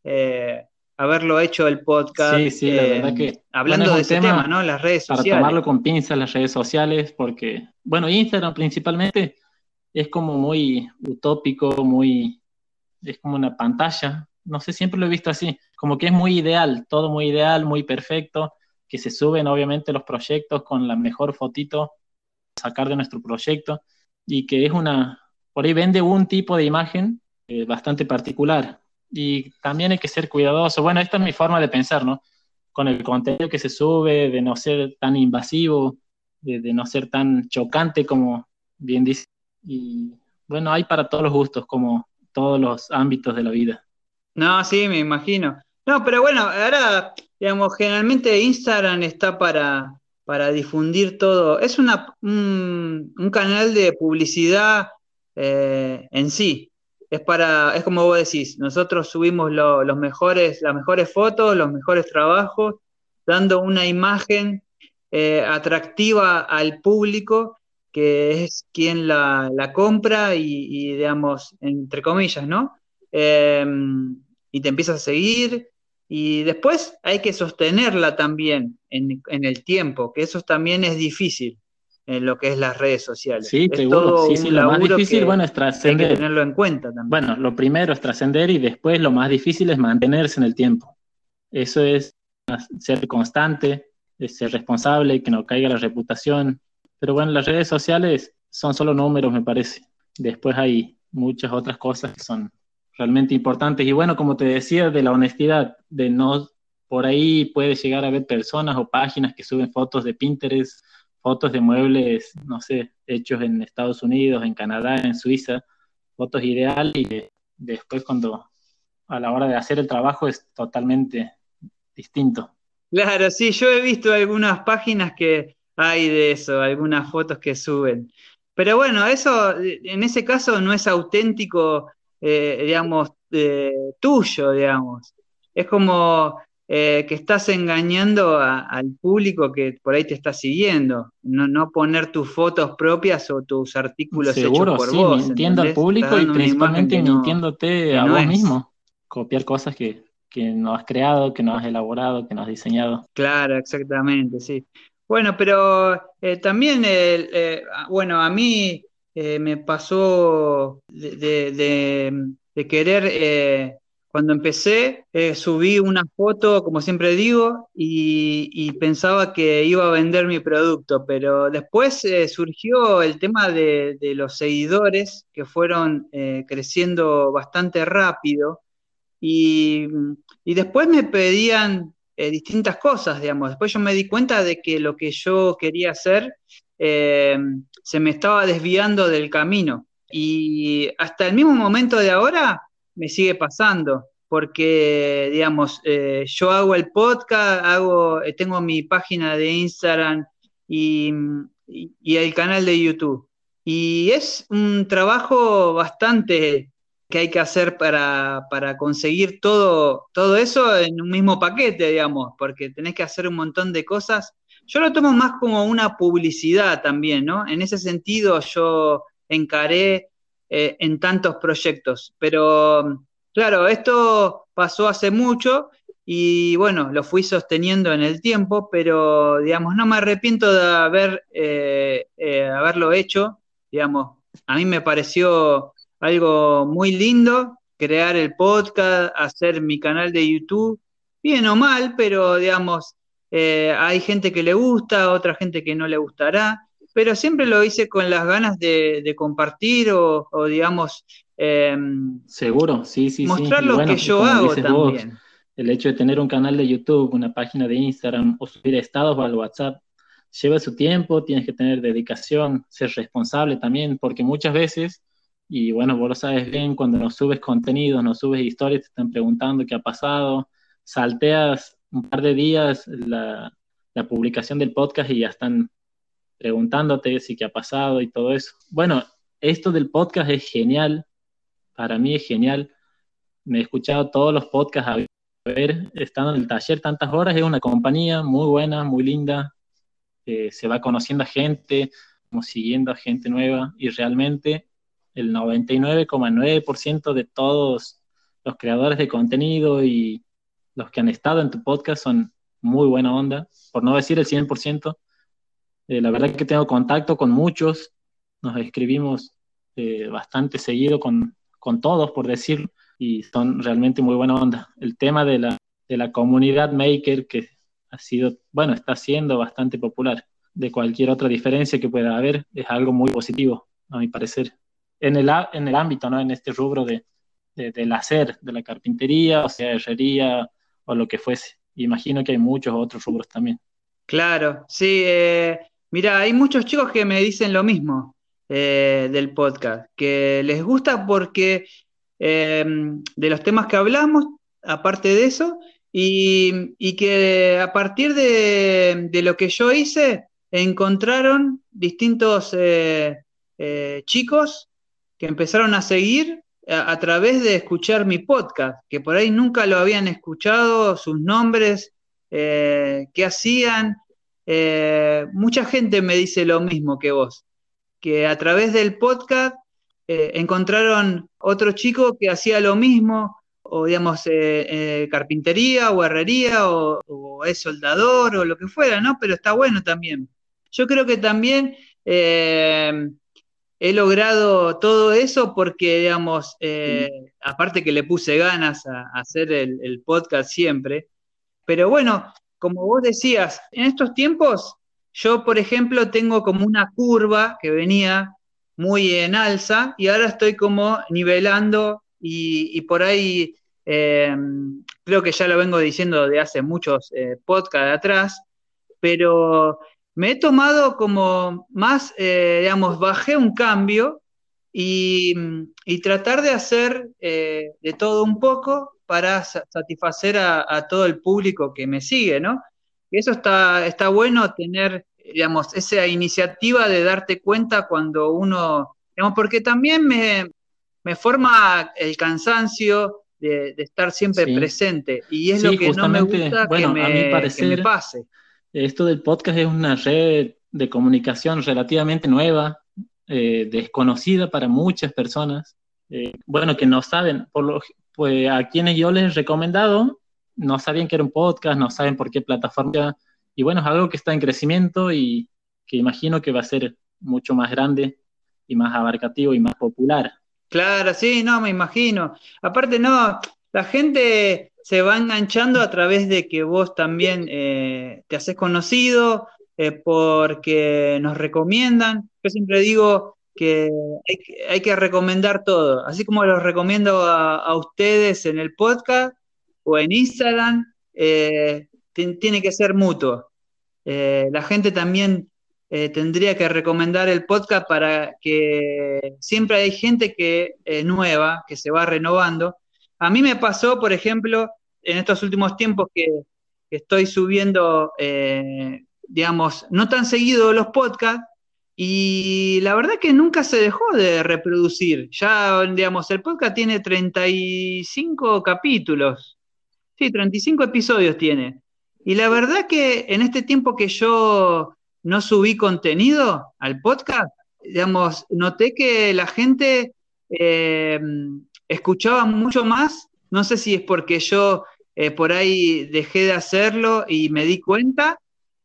eh, haberlo hecho el Sí, podcast sí, la eh, verdad que, bueno, es hablando de un ese tema, tema ¿no? Las redes para sociales. tomarlo con pinzas las redes sociales, porque, bueno, Instagram principalmente es como muy utópico, muy, es como una pantalla, no sé, siempre lo he visto así, como que es muy ideal, todo muy ideal, muy perfecto, que se suben obviamente los proyectos con la mejor fotito sacar de nuestro proyecto y que es una, por ahí vende un tipo de imagen eh, bastante particular y también hay que ser cuidadoso. Bueno, esta es mi forma de pensar, ¿no? Con el contenido que se sube, de no ser tan invasivo, de, de no ser tan chocante como bien dice. Y bueno, hay para todos los gustos, como todos los ámbitos de la vida. No, sí, me imagino. No, pero bueno, ahora, digamos, generalmente Instagram está para, para difundir todo. Es una, un, un canal de publicidad eh, en sí. Es para, es como vos decís, nosotros subimos lo- los mejores, las mejores fotos, los mejores trabajos, dando una imagen eh, atractiva al público, que es quien la, la compra y, y, digamos, entre comillas, ¿no? Eh, y te empiezas a seguir, y después hay que sostenerla también en, en el tiempo, que eso también es difícil en lo que es las redes sociales. Sí, Es seguro, todo sí, sí, un lo más laburo difícil, que bueno, es hay que trascender. tenerlo en cuenta también. Bueno, lo primero es trascender y después lo más difícil es mantenerse en el tiempo. Eso es ser constante, es ser responsable, que no caiga la reputación. Pero bueno, las redes sociales son solo números, me parece. Después hay muchas otras cosas que son realmente importantes. Y bueno, como te decía, de la honestidad, de no, por ahí puedes llegar a ver personas o páginas que suben fotos de Pinterest, fotos de muebles, no sé, hechos en Estados Unidos, en Canadá, en Suiza, fotos ideales, y de, después cuando a la hora de hacer el trabajo es totalmente distinto. Claro, sí, yo he visto algunas páginas que hay de eso, algunas fotos que suben. Pero bueno, eso en ese caso no es auténtico, eh, digamos, eh, tuyo, digamos. Es como eh, que estás engañando a- al público que por ahí te está siguiendo. No, no poner tus fotos propias o tus artículos hechos Seguro, por sí, vos, mintiendo al ¿entendés? Estás público y dando una imagen principalmente que no, mintiéndote que a no vos es. mismo. Copiar cosas que, que no has creado, que no has elaborado, que no has diseñado. Claro, exactamente, sí. Bueno, pero eh, también, el, eh, ah, bueno, a mí eh, me pasó de, de- de- de querer, eh, cuando empecé, eh, subí una foto, como siempre digo, y, y pensaba que iba a vender mi producto, pero después eh, surgió el tema de, de los seguidores que fueron eh, creciendo bastante rápido y, y después me pedían eh, distintas cosas, digamos. Después yo me di cuenta de que lo que yo quería hacer eh, se me estaba desviando del camino. Y hasta el mismo momento de ahora me sigue pasando, porque, digamos, eh, yo hago el podcast, hago, eh, tengo mi página de Instagram y, y y el canal de YouTube. Y es un trabajo bastante que hay que hacer para, para conseguir todo, todo eso en un mismo paquete, digamos, porque tenés que hacer un montón de cosas. Yo lo tomo más como una publicidad también, ¿no? En ese sentido yo encaré eh, en tantos proyectos, pero claro, esto pasó hace mucho y bueno, lo fui sosteniendo en el tiempo, pero digamos, no me arrepiento de haber, eh, eh, haberlo hecho, digamos, a mí me pareció algo muy lindo, crear el podcast, hacer mi canal de YouTube, bien o mal, pero digamos, eh, hay gente que le gusta, otra gente que no le gustará, pero siempre lo hice con las ganas de, de compartir o, o, digamos, eh, Seguro, sí, sí, sí. mostrar Y lo que bueno, y yo como hago dices vos, también. el hecho de tener un canal de YouTube, una página de Instagram o subir estados al WhatsApp, lleva su tiempo, tienes que tener dedicación, ser responsable también, porque muchas veces, y bueno, vos lo sabes bien, cuando nos subes contenido, nos subes historias, te están preguntando qué ha pasado, salteas un par de días la, la publicación del podcast y ya están preguntándote si qué ha pasado y todo eso. Bueno, esto del podcast es genial, para mí es genial. Me he escuchado todos los podcasts a ver, estando en el taller tantas horas, es una compañía muy buena, muy linda, eh, se va conociendo a gente, como siguiendo a gente nueva, y realmente el noventa y nueve coma nueve por ciento de todos los creadores de contenido y los que han estado en tu podcast son muy buena onda, por no decir el cien por ciento. Eh, la verdad que tengo contacto con muchos, nos escribimos eh, bastante seguido con, con todos, por decirlo, y son realmente muy buena onda. El tema de la, de la comunidad maker que ha sido, bueno, está siendo bastante popular. De cualquier otra diferencia que pueda haber, es algo muy positivo, a mi parecer. En el, en el ámbito, ¿no? En este rubro de, de, del hacer, de la carpintería, o sea, herrería o lo que fuese. Imagino que hay muchos otros rubros también. Claro, sí. Eh, mira, hay muchos chicos que me dicen lo mismo eh, del podcast, que les gusta porque eh, de los temas que hablamos, aparte de eso, y, y que a partir de, de lo que yo hice, encontraron distintos eh, eh, chicos que empezaron a seguir a, a través de escuchar mi podcast, que por ahí nunca lo habían escuchado, sus nombres, eh, qué hacían. Eh, mucha gente me dice lo mismo que vos, que a través del podcast eh, encontraron otro chico que hacía lo mismo, o digamos, eh, eh, carpintería o herrería, o, o es soldador, o lo que fuera, ¿no? Pero está bueno también. Yo creo que también eh, he logrado todo eso porque, digamos, eh, aparte que le puse ganas a, a hacer el, el podcast siempre, Pero bueno, como vos decías, en estos tiempos yo, por ejemplo, tengo como una curva que venía muy en alza y ahora estoy como nivelando y, y por ahí eh, creo que ya lo vengo diciendo de hace muchos eh, podcasts atrás, pero me he tomado como más, eh, digamos, bajé un cambio y, y tratar de hacer eh, de todo un poco para sa- satisfacer a, a todo el público que me sigue, ¿no? Y eso está, está bueno tener, digamos, esa iniciativa de darte cuenta cuando uno, digamos, porque también me, me forma el cansancio de, de estar siempre Sí, presente y es lo sí, que no me justamente, gusta que bueno, a mi me, que me parecer, pase. esto del podcast es una red de comunicación relativamente nueva, eh, desconocida para muchas personas, eh, bueno, que no saben, por lo, pues a quienes yo les he recomendado, no sabían que era un podcast, no saben por qué plataforma, y bueno, es algo que está en crecimiento y que imagino que va a ser mucho más grande y más abarcativo y más popular. Claro, sí, no, me imagino. Aparte, no, la gente se va enganchando a través de que vos también eh, te haces conocido, eh, porque nos recomiendan. Yo siempre digo que hay, que hay que recomendar todo, así como los recomiendo a, a ustedes en el podcast o en Instagram, eh, ti- tiene que ser mutuo. Eh, la gente también eh, tendría que recomendar el podcast para que siempre hay gente que eh, nueva, que se va renovando. A mí me pasó, por ejemplo, en estos últimos tiempos que, que estoy subiendo, eh, digamos, no tan seguido los podcasts, y la verdad que nunca se dejó de reproducir. Ya, digamos, el podcast tiene treinta y cinco capítulos. Sí, treinta y cinco episodios tiene. Y la verdad que en este tiempo que yo no subí contenido al podcast, digamos, noté que la gente eh, escuchaba mucho más. No sé si es porque yo eh, por ahí dejé de hacerlo y me di cuenta,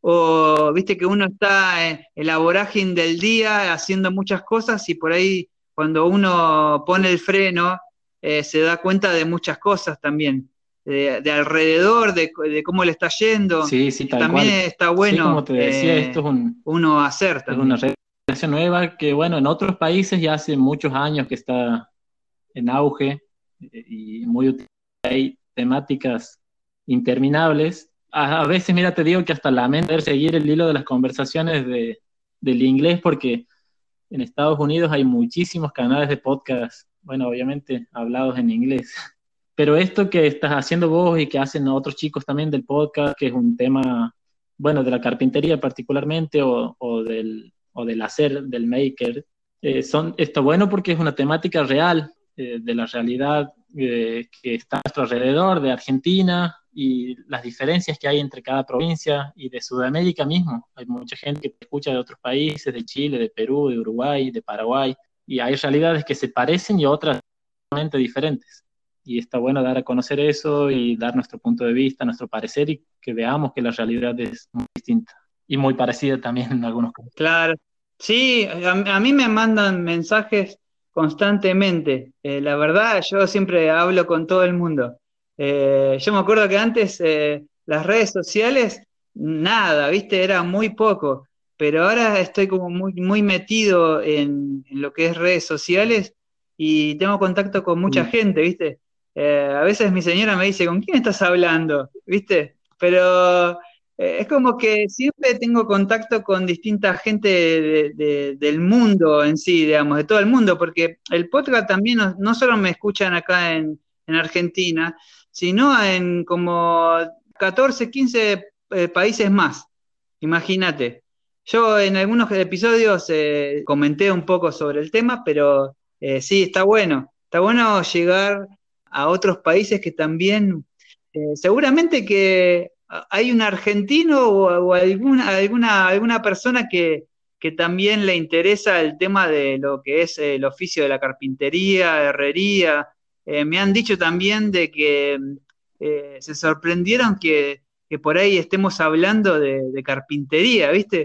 o viste que uno está en, en la vorágine del día haciendo muchas cosas y por ahí cuando uno pone el freno eh, se da cuenta de muchas cosas también de, de alrededor, de, de, cómo le está yendo, Sí, sí, y tal también cual. está Sí, como bueno te decía, esto es eh, un, uno hacer es una también. red nueva que, bueno, en otros países ya hace muchos años que está en auge eh, y muy útil. Hay temáticas interminables. A, a veces, mira, te digo que hasta lamento seguir el hilo de las conversaciones de, del inglés porque en Estados Unidos hay muchísimos canales de podcast, bueno, obviamente hablados en inglés. Pero esto que estás haciendo vos y que hacen otros chicos también del podcast, que es un tema, bueno, de la carpintería particularmente o, o del, o del hacer, del maker, eh, son, está bueno porque es una temática real, eh, de la realidad eh, que está a nuestro alrededor, de Argentina y las diferencias que hay entre cada provincia y de Sudamérica mismo. Hay mucha gente que te escucha de otros países, de Chile, de Perú, de Uruguay, de Paraguay, y hay realidades que se parecen y otras totalmente diferentes. Y está bueno dar a conocer eso y dar nuestro punto de vista, nuestro parecer y que veamos que la realidad es muy distinta y muy parecida también en algunos casos. Claro, sí, a, a mí me mandan mensajes constantemente. Eh, la verdad, yo siempre hablo con todo el mundo. Eh, yo me acuerdo que antes eh, las redes sociales, nada, viste, era muy poco, pero ahora estoy como muy, muy metido en, en lo que es redes sociales y tengo contacto con mucha Sí, gente, viste. Eh, a veces mi señora me dice, ¿con quién estás hablando? ¿Viste? Pero eh, es como que siempre tengo contacto con distinta gente de- de- del mundo en sí, digamos, de todo el mundo, porque el podcast también no, no solo me escuchan acá en, en Argentina, sino en como catorce, quince eh, países más. Imagínate. Yo en algunos episodios eh, comenté un poco sobre el tema, pero eh, sí, está bueno. Está bueno llegar a otros países que también, eh, seguramente que hay un argentino o, o alguna, alguna, alguna persona que, que también le interesa el tema de lo que es el oficio de la carpintería, herrería. Eh, me han dicho también de que eh, se sorprendieron que, que por ahí estemos hablando de, de carpintería, ¿viste?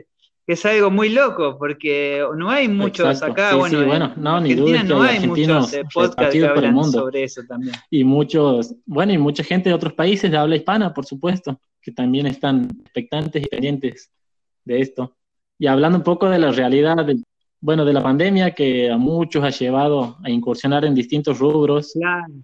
que es algo muy loco, porque no hay muchos Exacto, acá, sí, sí, bueno, bueno, en no, ni duda Argentina es que no hay hay muchos argentinos eh, podcasts que repartidos por el hablan mundo sobre eso también. y muchos, bueno, y mucha gente de otros países de habla hispana, por supuesto, que también están expectantes y pendientes de esto. Y hablando un poco de la realidad, del, bueno, de la pandemia que a muchos ha llevado a incursionar en distintos rubros, Claro.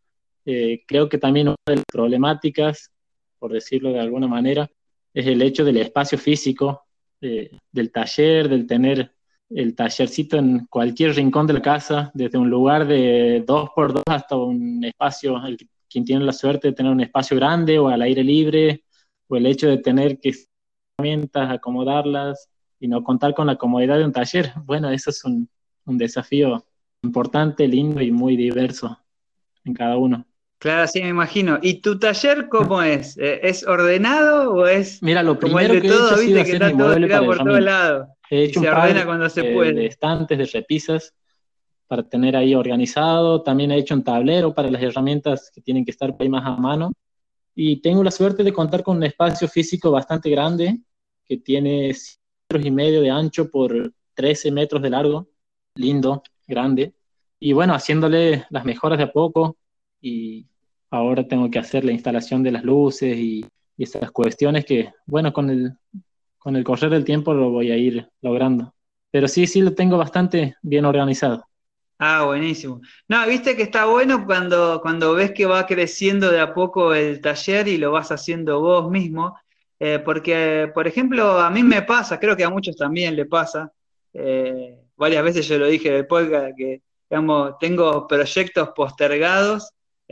eh, creo que también una de las problemáticas, por decirlo de alguna manera, es el hecho del espacio físico, eh, del taller, del tener el tallercito en cualquier rincón de la casa, desde un lugar de dos por dos hasta un espacio, el, quien tiene la suerte de tener un espacio grande o al aire libre, o el hecho de tener que herramientas, acomodarlas y no contar con la comodidad de un taller. Bueno, eso es un, un desafío importante, lindo y muy diverso en cada uno. Claro, sí, me imagino. ¿Y tu taller cómo es? Eh, ¿Es ordenado o es Mira, lo como el primero de que he hecho todo, ha sido viste, que hacer mi está todo mueble tirado para por todos herramientas. lados He y hecho un se par ordena cuando se de, de puede? estantes, de repisas para tener ahí organizado. También he hecho un tablero para las herramientas que tienen que estar ahí más a mano. Y tengo la suerte de contar con un espacio físico bastante grande que tiene siete metros y medio de ancho por trece metros de largo. Lindo, grande. Y bueno, haciéndole las mejoras de a poco y ahora tengo que hacer la instalación de las luces y, y esas cuestiones que, bueno, con el, con el correr del tiempo lo voy a ir logrando. Pero sí, sí lo tengo bastante bien organizado. Ah, buenísimo. No, viste que está bueno cuando, cuando ves que va creciendo de a poco el taller y lo vas haciendo vos mismo, eh, porque, por ejemplo, a mí me pasa, creo que a muchos también le pasa, eh, varias veces yo lo dije en el podcast, que digamos, tengo proyectos postergados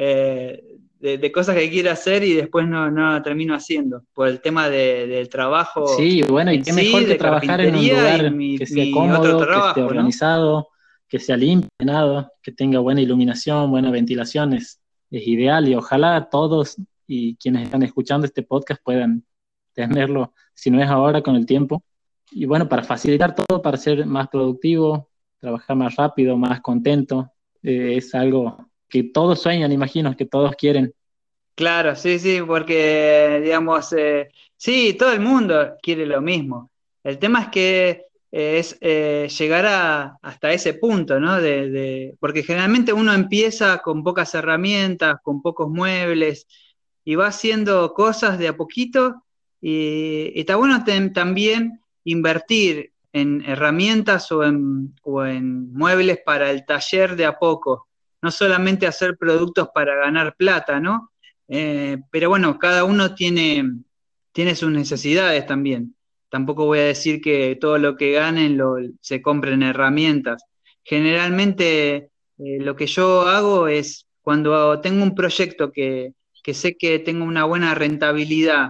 eh, de, de cosas que quiero hacer y después no, no lo termino haciendo, por el tema de- del trabajo Sí, bueno, y en qué sí, mejor que de trabajar en un carpintería y lugar mi, que sea mi otro cómodo, que esté trabajo, ¿no? organizado, que sea limpio, ordenado, que tenga buena iluminación, buena ventilación, es, es ideal y ojalá todos y quienes están escuchando este podcast puedan tenerlo, si no es ahora, con el tiempo. Y bueno, para facilitar todo, para ser más productivo, trabajar más rápido, más contento, eh, es algo que todos sueñan, imagino, que todos quieren. Claro, sí, sí, porque, digamos, eh, sí, todo el mundo quiere lo mismo. El tema es que eh, es eh, llegar a, hasta ese punto, ¿no? De, de- porque generalmente uno empieza con pocas herramientas, con pocos muebles, y va haciendo cosas de a poquito, y, y está bueno tem- también invertir en herramientas o en, o en muebles para el taller de a poco, no solamente hacer productos para ganar plata, ¿no? Eh, pero bueno, cada uno tiene, tiene sus necesidades también. Tampoco voy a decir que todo lo que ganen lo, se compren herramientas. Generalmente eh, lo que yo hago es cuando tengo un proyecto que, que sé que tengo una buena rentabilidad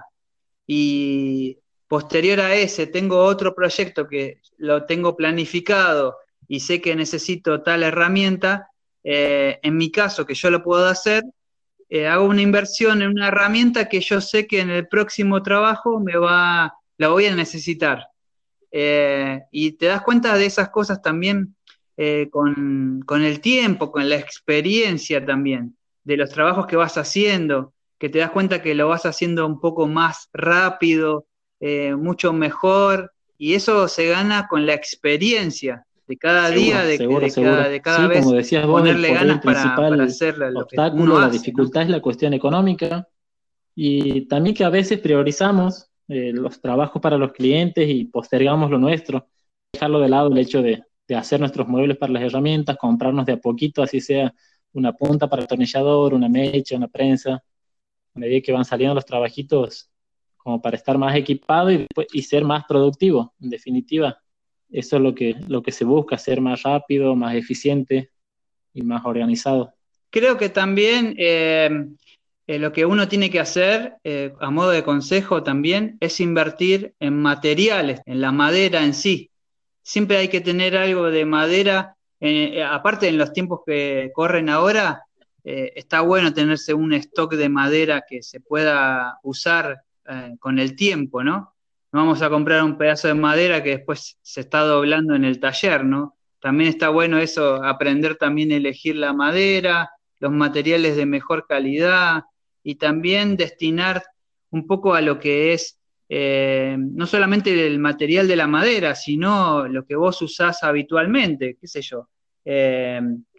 y posterior a ese tengo otro proyecto que lo tengo planificado y sé que necesito tal herramienta, eh, en mi caso que yo lo puedo hacer, eh, hago una inversión en una herramienta que yo sé que en el próximo trabajo me va, la voy a necesitar. Eh, y te das cuenta de esas cosas también eh, con, con el tiempo, con la experiencia también, de los trabajos que vas haciendo, que te das cuenta que lo vas haciendo un poco más rápido, eh, mucho mejor, y eso se gana con la experiencia de cada día, Seguro, de, seguro, de cada, seguro. de cada Sí, como vez decías vos, el, ponerle por ahí el ganas para, para principal hacer lo que obstáculo, uno la hace, ¿no? dificultad es la cuestión económica y también que a veces priorizamos eh, los trabajos para los clientes y postergamos lo nuestro, dejarlo de lado el hecho de, de hacer nuestros muebles para las herramientas, comprarnos de a poquito, así sea una punta para el atornillador, una mecha, una prensa, a medida que van saliendo los trabajitos, como para estar más equipado y, y ser más productivo, en definitiva. Eso es lo que, lo que se busca, ser más rápido, más eficiente y más organizado. Creo que también eh, eh, lo que uno tiene que hacer, eh, a modo de consejo también, es invertir en materiales, en la madera en sí. Siempre hay que tener algo de madera, eh, eh, aparte en los tiempos que corren ahora, eh, está bueno tenerse un stock de madera que se pueda usar eh, con el tiempo, ¿no? No vamos a comprar un pedazo de madera que después se está doblando en el taller, ¿no? También está bueno eso, aprender también a elegir la madera, los materiales de mejor calidad y también destinar un poco a lo que es eh, no solamente del material de la madera, sino lo que vos usás habitualmente, qué sé yo, eh,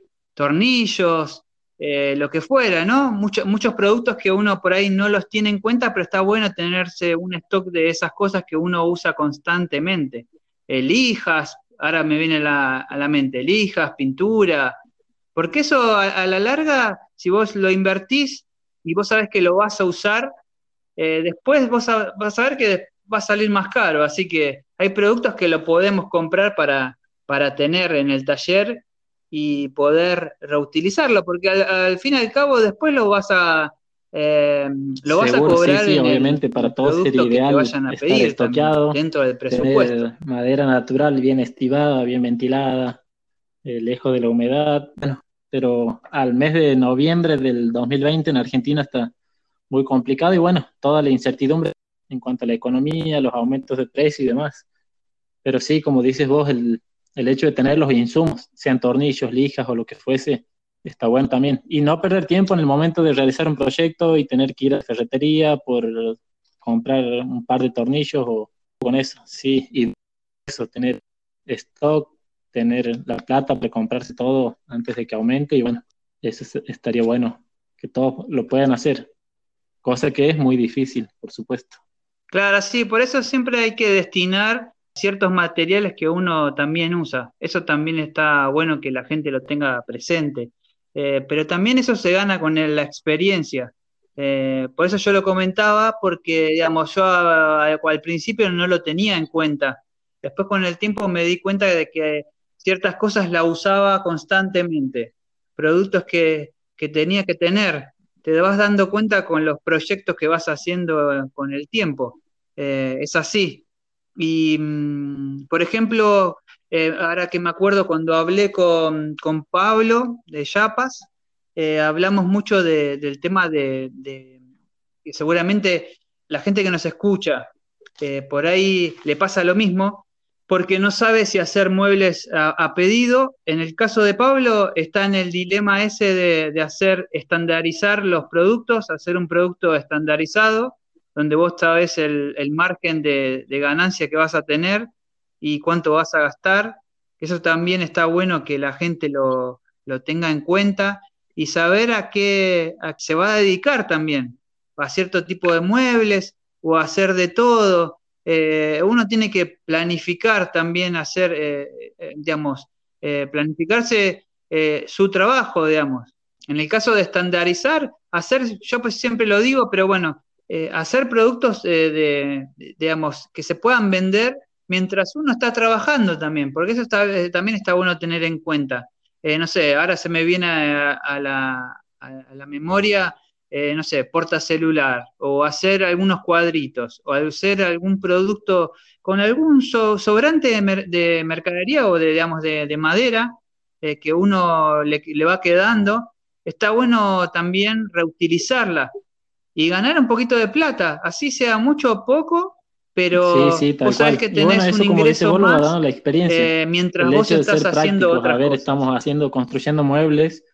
tornillos, eh, lo que fuera, ¿no? Mucho- muchos productos que uno por ahí no los tiene en cuenta, pero está bueno tenerse un stock de esas cosas que uno usa constantemente. Eh, lijas, ahora me viene a la, a la mente, lijas, pintura, porque eso a, a la larga, si vos lo invertís y vos sabés que lo vas a usar, eh, después vos a- vas a ver que va a salir más caro, así que hay productos que lo podemos comprar para, para tener en el taller y poder reutilizarlo, porque al, al fin y al cabo después lo vas a, eh, lo vas a Seguro, sí, cobrar sí, en el, obviamente en para el todo sería producto que te ideal vayan a estar pedir también, estoqueado, dentro del presupuesto. tener madera natural bien estivada, bien ventilada, eh, lejos de la humedad. Bueno, pero al mes de noviembre del dos mil veinte en Argentina está muy complicado y bueno, toda la incertidumbre en cuanto a la economía, los aumentos de precio y demás. Pero sí, como dices vos, el, el hecho de tener los insumos, sean tornillos, lijas o lo que fuese, está bueno también. Y no perder tiempo en el momento de realizar un proyecto y tener que ir a la ferretería por comprar un par de tornillos o con eso, sí, y eso, tener stock, tener la plata para comprarse todo antes de que aumente y bueno, eso es- estaría bueno, que todos lo puedan hacer, cosa que es muy difícil, por supuesto. Claro, sí, por eso siempre hay que destinar ciertos materiales que uno también usa. Eso también está bueno que la gente lo tenga presente. Eh, pero también eso se gana con el- la experiencia. Eh, por eso yo lo comentaba, porque digamos, yo a- a- al principio no lo tenía en cuenta. Después con el tiempo me di cuenta de que ciertas cosas la usaba constantemente. Productos que, que tenía que tener. Te vas dando cuenta con los proyectos que vas haciendo con el tiempo. Eh, es así. Y, mm, por ejemplo, eh, ahora que me acuerdo cuando hablé con, con Pablo de Yapas, eh, hablamos mucho de- del tema de, de- que seguramente la gente que nos escucha, eh, por ahí le pasa lo mismo, porque no sabe si hacer muebles a, a pedido. En el caso de Pablo está en el dilema ese de, de hacer estandarizar los productos, hacer un producto estandarizado donde vos sabés el, el margen de, de ganancia que vas a tener y cuánto vas a gastar. Eso también está bueno que la gente lo, lo tenga en cuenta y saber a qué, a qué se va a dedicar también, a cierto tipo de muebles o a hacer de todo. Eh, uno tiene que planificar también, hacer, eh, eh, digamos, eh, planificarse eh, su trabajo, digamos. En el caso de estandarizar, hacer, yo pues siempre lo digo, pero bueno, eh, hacer productos eh, de, de, digamos, que se puedan vender mientras uno está trabajando también, porque eso está, eh, también está bueno tener en cuenta. Eh, no sé, ahora se me viene a, a, la, a la, memoria, eh, no sé, portacelular, o hacer algunos cuadritos, o hacer algún producto con algún so, sobrante de, mer de, mercadería o de, digamos, de, de madera eh, que uno le, le va quedando. Está bueno también reutilizarla y ganar un poquito de plata, así sea mucho o poco, Sí, pero sí, vos tal sabés cual. que Y bueno, tenés un eso como dice ingreso vos lo va más dando la experiencia, eh, mientras el vos hecho de estás ser haciendo prácticos. A otras ver, cosas. estamos haciendo, construyendo muebles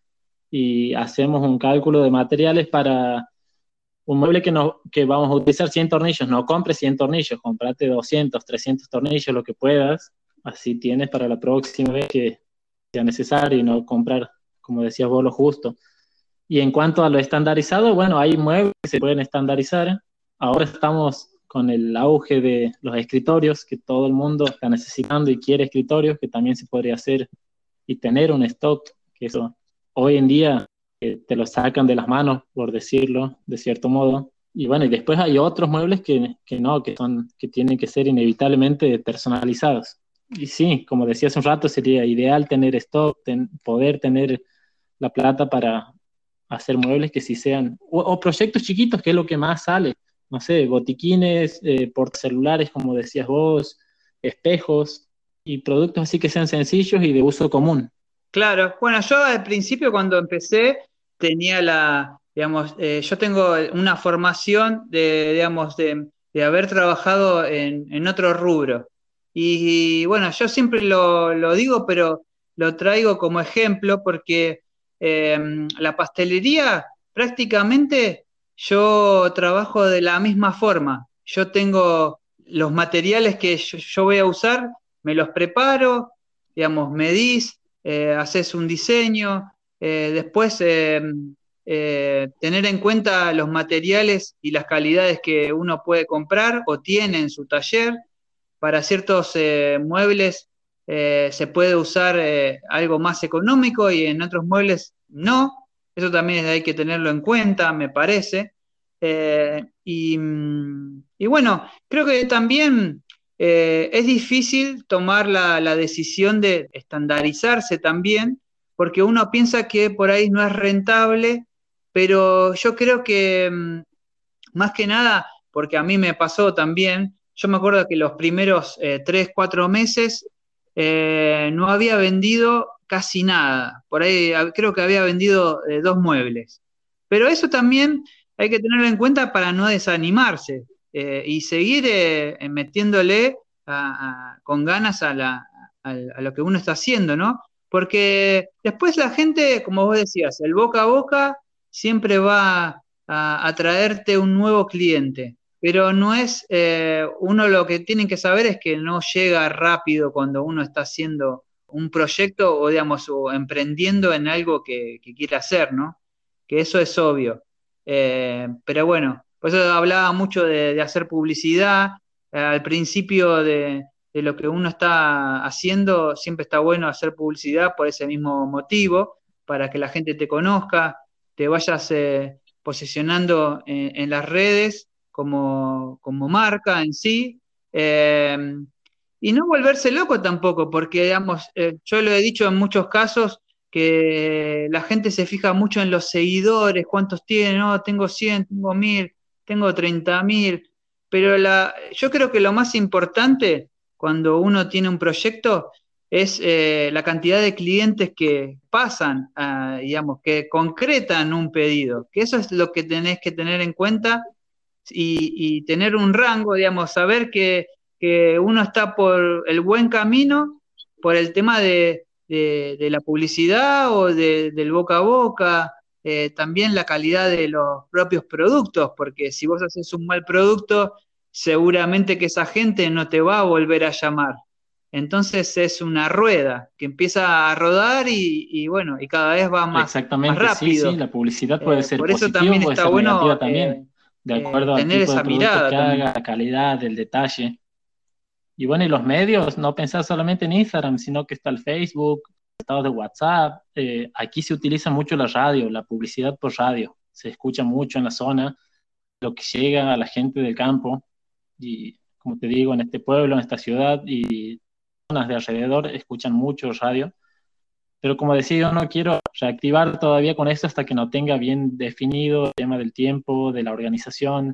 y hacemos un cálculo de materiales para un mueble que, no, que vamos a utilizar cien tornillos. No compres cien tornillos, comprate doscientos, trescientos tornillos, lo que puedas. Así tienes para la próxima vez que sea necesario y no comprar, como decías vos, lo justo. Y en cuanto a lo estandarizado, bueno, hay muebles que se pueden estandarizar. Ahora estamos con el auge de los escritorios, que todo el mundo está necesitando y quiere escritorios, que también se podría hacer y tener un stock, que eso hoy en día eh, te lo sacan de las manos, por decirlo de cierto modo. Y bueno, y después hay otros muebles que, que no, que, son, que tienen que ser inevitablemente personalizados. Y sí, como decía hace un rato, sería ideal tener stock, ten, poder tener la plata para hacer muebles que sí sean, o, o proyectos chiquitos, que es lo que más sale, no sé, botiquines, eh, portacelulares, como decías vos, espejos, y productos así que sean sencillos y de uso común. Claro, bueno, yo al principio cuando empecé tenía la, digamos, eh, yo tengo una formación de, digamos, de, de haber trabajado en, en otro rubro. Y, y, bueno, yo siempre lo, lo digo, pero lo traigo como ejemplo porque eh, la pastelería prácticamente yo trabajo de la misma forma. yo tengo los materiales que yo, yo voy a usar, me los preparo, digamos, medís, eh, haces un diseño, eh, después eh, eh, tener en cuenta los materiales y las calidades que uno puede comprar o tiene en su taller. Para ciertos eh, muebles eh, se puede usar eh, algo más económico y en otros muebles no. Eso también hay que tenerlo en cuenta, me parece. Eh, y, mm, y, bueno, creo que también eh, es difícil tomar la, la decisión de estandarizarse también, porque uno piensa que por ahí no es rentable, pero yo creo que mm, más que nada, porque a mí me pasó también, yo me acuerdo que los primeros eh, tres, cuatro meses eh, no había vendido casi nada. Por ahí a- creo que había vendido eh, dos muebles. Pero eso también hay que tenerlo en cuenta para no desanimarse eh, y seguir eh, metiéndole a- a- con ganas a, la- a- a lo que uno está haciendo, ¿no? Porque después la gente, como vos decías, el boca a boca siempre va a, a traerte un nuevo cliente. Pero no es, eh, uno lo que tienen que saber es que no llega rápido cuando uno está haciendo un proyecto o, digamos, o emprendiendo en algo que, que quiere hacer, ¿no? Que eso es obvio. Eh, pero bueno, por eso hablaba mucho de, de hacer publicidad. Eh, al principio de, de lo que uno está haciendo, siempre está bueno hacer publicidad por ese mismo motivo, para que la gente te conozca, te vayas eh, posicionando en, en las redes como, como marca en sí, eh, y no volverse loco tampoco, porque digamos, eh, yo lo he dicho en muchos casos, que la gente se fija mucho en los seguidores, cuántos tienen, no, tengo cien, tengo mil, tengo treinta mil, pero la, yo creo que lo más importante cuando uno tiene un proyecto es eh, la cantidad de clientes que pasan, ah, digamos, que concretan un pedido, que eso es lo que tenés que tener en cuenta y, y tener un rango, digamos, saber que, que uno está por el buen camino, por el tema de, de, de la publicidad o de, del boca a boca, eh, también la calidad de los propios productos, porque si vos haces un mal producto, seguramente que esa gente no te va a volver a llamar. Entonces es una rueda que empieza a rodar y, y bueno, y cada vez va más, más Exactamente, sí, sí, rápido. la publicidad puede Eh, ser por eso positiva, también puede está ser negativa bueno eh, también, de eh, acuerdo al tener tipo de esa producto que mirada haga, también. la calidad, el detalle. Y bueno, y los medios, no pensar solamente en Instagram, sino que está el Facebook, estados de WhatsApp. Eh, aquí se utiliza mucho la radio, la publicidad por radio. Se escucha mucho en la zona, lo que llega a la gente del campo. Y como te digo, en este pueblo, en esta ciudad y zonas de alrededor, escuchan mucho radio. Pero como decía, yo no quiero reactivar todavía con esto hasta que no tenga bien definido el tema del tiempo, de la organización.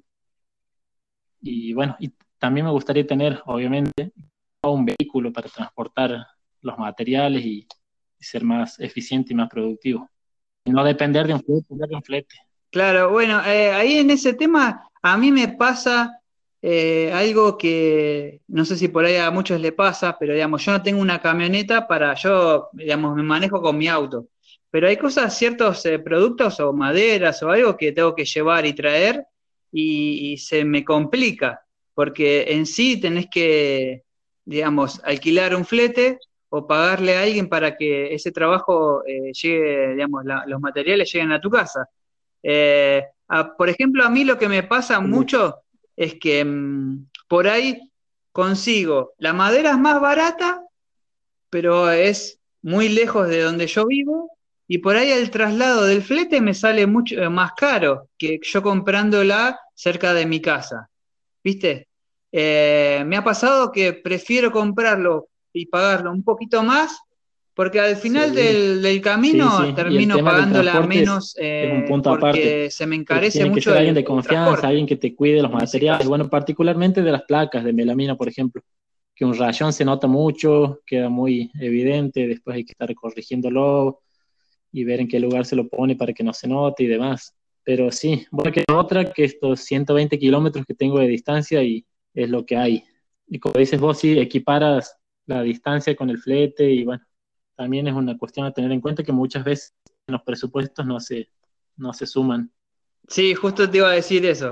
Y bueno, y también me gustaría tener, obviamente, un vehículo para transportar los materiales y, y ser más eficiente y más productivo. Y no depender de un flete, de un flete. Claro, bueno, eh, ahí en ese tema a mí me pasa eh, algo que no sé si por ahí a muchos le pasa, pero digamos, yo no tengo una camioneta para, yo, digamos, me manejo con mi auto, pero hay cosas, ciertos eh, productos o maderas o algo que tengo que llevar y traer y, y se me complica, porque en sí tenés que, digamos, alquilar un flete o pagarle a alguien para que ese trabajo eh, llegue, digamos, la- los materiales lleguen a tu casa. Eh, a- por ejemplo, a mí lo que me pasa mucho es que mm, por ahí consigo, la madera es más barata, pero es muy lejos de donde yo vivo, y por ahí el traslado del flete me sale mucho eh, más caro que yo comprándola cerca de mi casa. ¿Viste? Eh, me ha pasado que prefiero comprarlo y pagarlo un poquito más, porque al final Sí, del, del sí, camino sí. Y el termino tema del pagándola transporte es, menos es un eh, punto aparte, porque se me porque encarece tiene que mucho ser alguien el, de el confianza, transporte alguien que te cuide los en ese materiales. caso. Bueno, particularmente de las placas de melamina, por ejemplo, que un rayón se nota mucho, queda muy evidente, después hay que estar corrigiéndolo y ver en qué lugar se lo pone para que no se note y demás. Pero sí, bueno, que otra que estos ciento veinte kilómetros que tengo de distancia y es lo que hay. Y como dices vos, sí, equiparas la distancia con el flete y bueno, también es una cuestión a tener en cuenta que muchas veces en los presupuestos no se, no se suman. Sí, justo te iba a decir eso,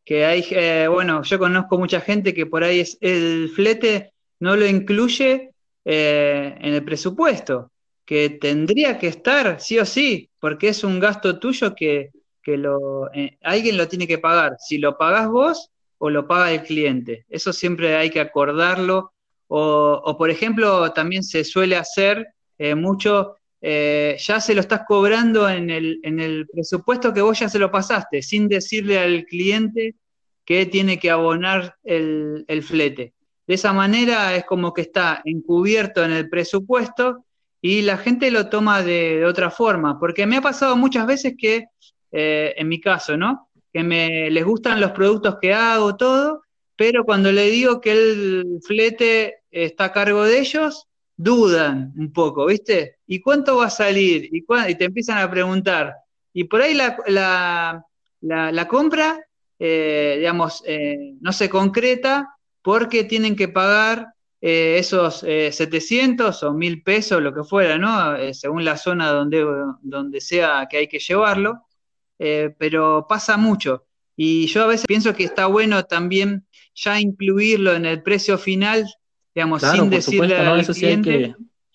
que hay, eh, bueno, yo conozco mucha gente que por ahí es, el flete no lo incluye eh, en el presupuesto, que tendría que estar sí o sí, porque es un gasto tuyo que, que lo, eh, alguien lo tiene que pagar. Si lo pagás vos o lo paga el cliente. Eso siempre hay que acordarlo. O, o por ejemplo, también se suele hacer eh, mucho, eh, ya se lo estás cobrando en el, en el presupuesto que vos ya se lo pasaste, sin decirle al cliente que tiene que abonar el, el flete. De esa manera es como que está encubierto en el presupuesto y la gente lo toma de, de otra forma, porque me ha pasado muchas veces que, eh, en mi caso, ¿no? Que me, les gustan los productos que hago, todo, pero cuando le digo que el flete está a cargo de ellos, dudan un poco, ¿viste? ¿Y cuánto va a salir? ¿Y, y te empiezan a preguntar. Y por ahí la, la, la, la compra, eh, digamos, eh, no se concreta porque tienen que pagar eh, esos eh, setecientos o mil pesos, lo que fuera, ¿no? Eh, según la zona donde, donde sea que hay que llevarlo, eh, pero pasa mucho. Y yo a veces pienso que está bueno también ya incluirlo en el precio final, digamos, Claro, sin por decirle supuesto, ¿no? al Eso sí hay cliente, que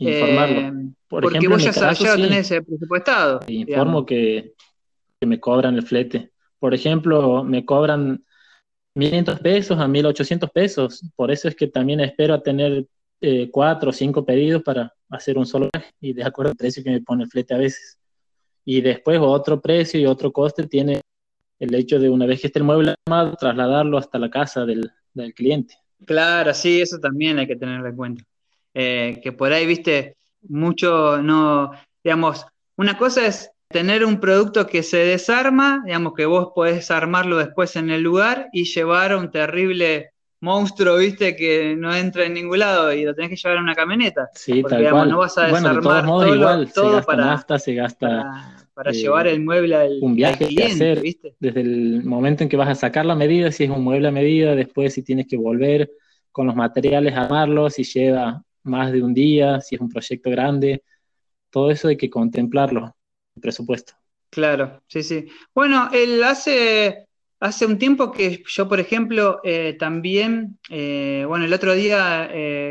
eh, informarlo. Por porque ejemplo, en vos mi ya, sa- caso, ya lo sí, tenés eh, presupuestado, informo digamos. que, que me cobran el flete. Por ejemplo, me cobran mil quinientos pesos a mil ochocientos pesos. Por eso es que también espero a tener eh, cuatro o cinco pedidos para hacer un solo viaje y de acuerdo al precio que me pone el flete a veces. Y después otro precio y otro coste tiene el hecho de una vez que esté el mueble armado, trasladarlo hasta la casa del, del cliente. Claro, sí, eso también hay que tenerlo en cuenta. Eh, que por ahí, viste, mucho no, digamos, una cosa es tener un producto que se desarma, digamos, que vos podés armarlo después en el lugar y llevar a un terrible monstruo, viste, que no entra en ningún lado y lo tenés que llevar en una camioneta, Sí, porque, tal digamos, no cual. vas a Bueno, de todos desarmar modos todo, lo- igual, se todo gasta para, nafta, se gasta para, para llevar eh, el mueble al, un al viaje que cliente, hacer ¿viste? desde el momento en que vas a sacar la medida, si es un mueble a medida, después si tienes que volver con los materiales a armarlos, si lleva más de un día, si es un proyecto grande, todo eso hay que contemplarlo, el presupuesto. Claro, sí, sí. Bueno, él hace, hace un tiempo que yo, por ejemplo, eh, también, eh, bueno, el otro día eh,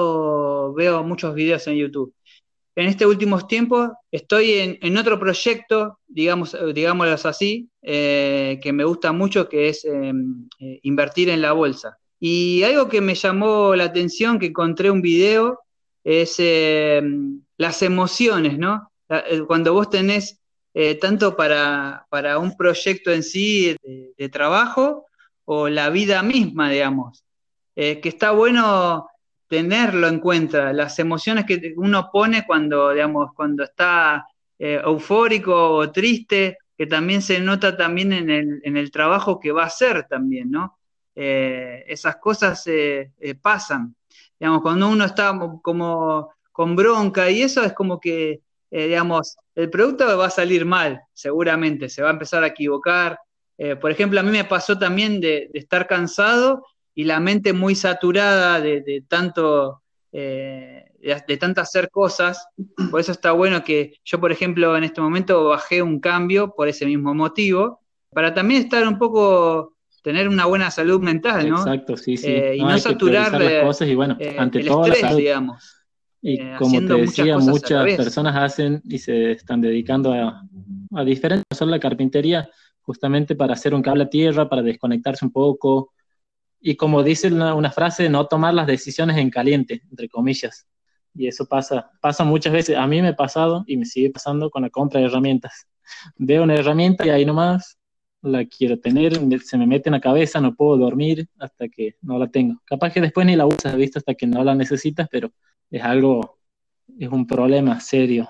yo veo muchos videos en YouTube. En estos últimos tiempos estoy en, en otro proyecto, digamos, eh, digámoslo así, eh, que me gusta mucho, que es eh, eh, invertir en la bolsa. Y algo que me llamó la atención, que encontré un video, es eh, las emociones, ¿no? La- eh, Cuando vos tenés eh, tanto para, para un proyecto en sí de, de trabajo o la vida misma, digamos, eh, que está bueno tenerlo en cuenta, las emociones que uno pone cuando, digamos, cuando está eh, eufórico o triste, que también se nota también en el, en el trabajo que va a hacer también, ¿no? Eh, esas cosas eh, eh, pasan. Digamos, cuando uno está como con bronca y eso es como que, eh, digamos, el producto va a salir mal, seguramente, se va a empezar a equivocar. Eh, por ejemplo, a mí me pasó también de, de estar cansado y la mente muy saturada de, de tanto, eh, de, de tanto hacer cosas. Por eso está bueno que yo, por ejemplo, en este momento bajé un cambio por ese mismo motivo, para también estar un poco, tener una buena salud mental, ¿no? Exacto, sí, sí. Eh, y No no hay que saturar priorizar las eh, cosas y bueno, eh, ante el todo la estrés, salud. digamos, Y eh, como te haciendo muchas decía, cosas a la muchas vez. personas hacen y se están dedicando a, a diferentes, no solo la carpintería, justamente para hacer un cable a tierra, para desconectarse un poco. Y como dice una, una frase, no tomar las decisiones en caliente, entre comillas. Y eso pasa, pasa muchas veces. A mí me ha pasado y me sigue pasando con la compra de herramientas. Veo una herramienta y ahí nomás la quiero tener, me- se me mete en la cabeza, no puedo dormir hasta que no la tengo. Capaz que después ni la usas, ¿viste? Hasta que no la necesitas, pero es algo, es un problema serio.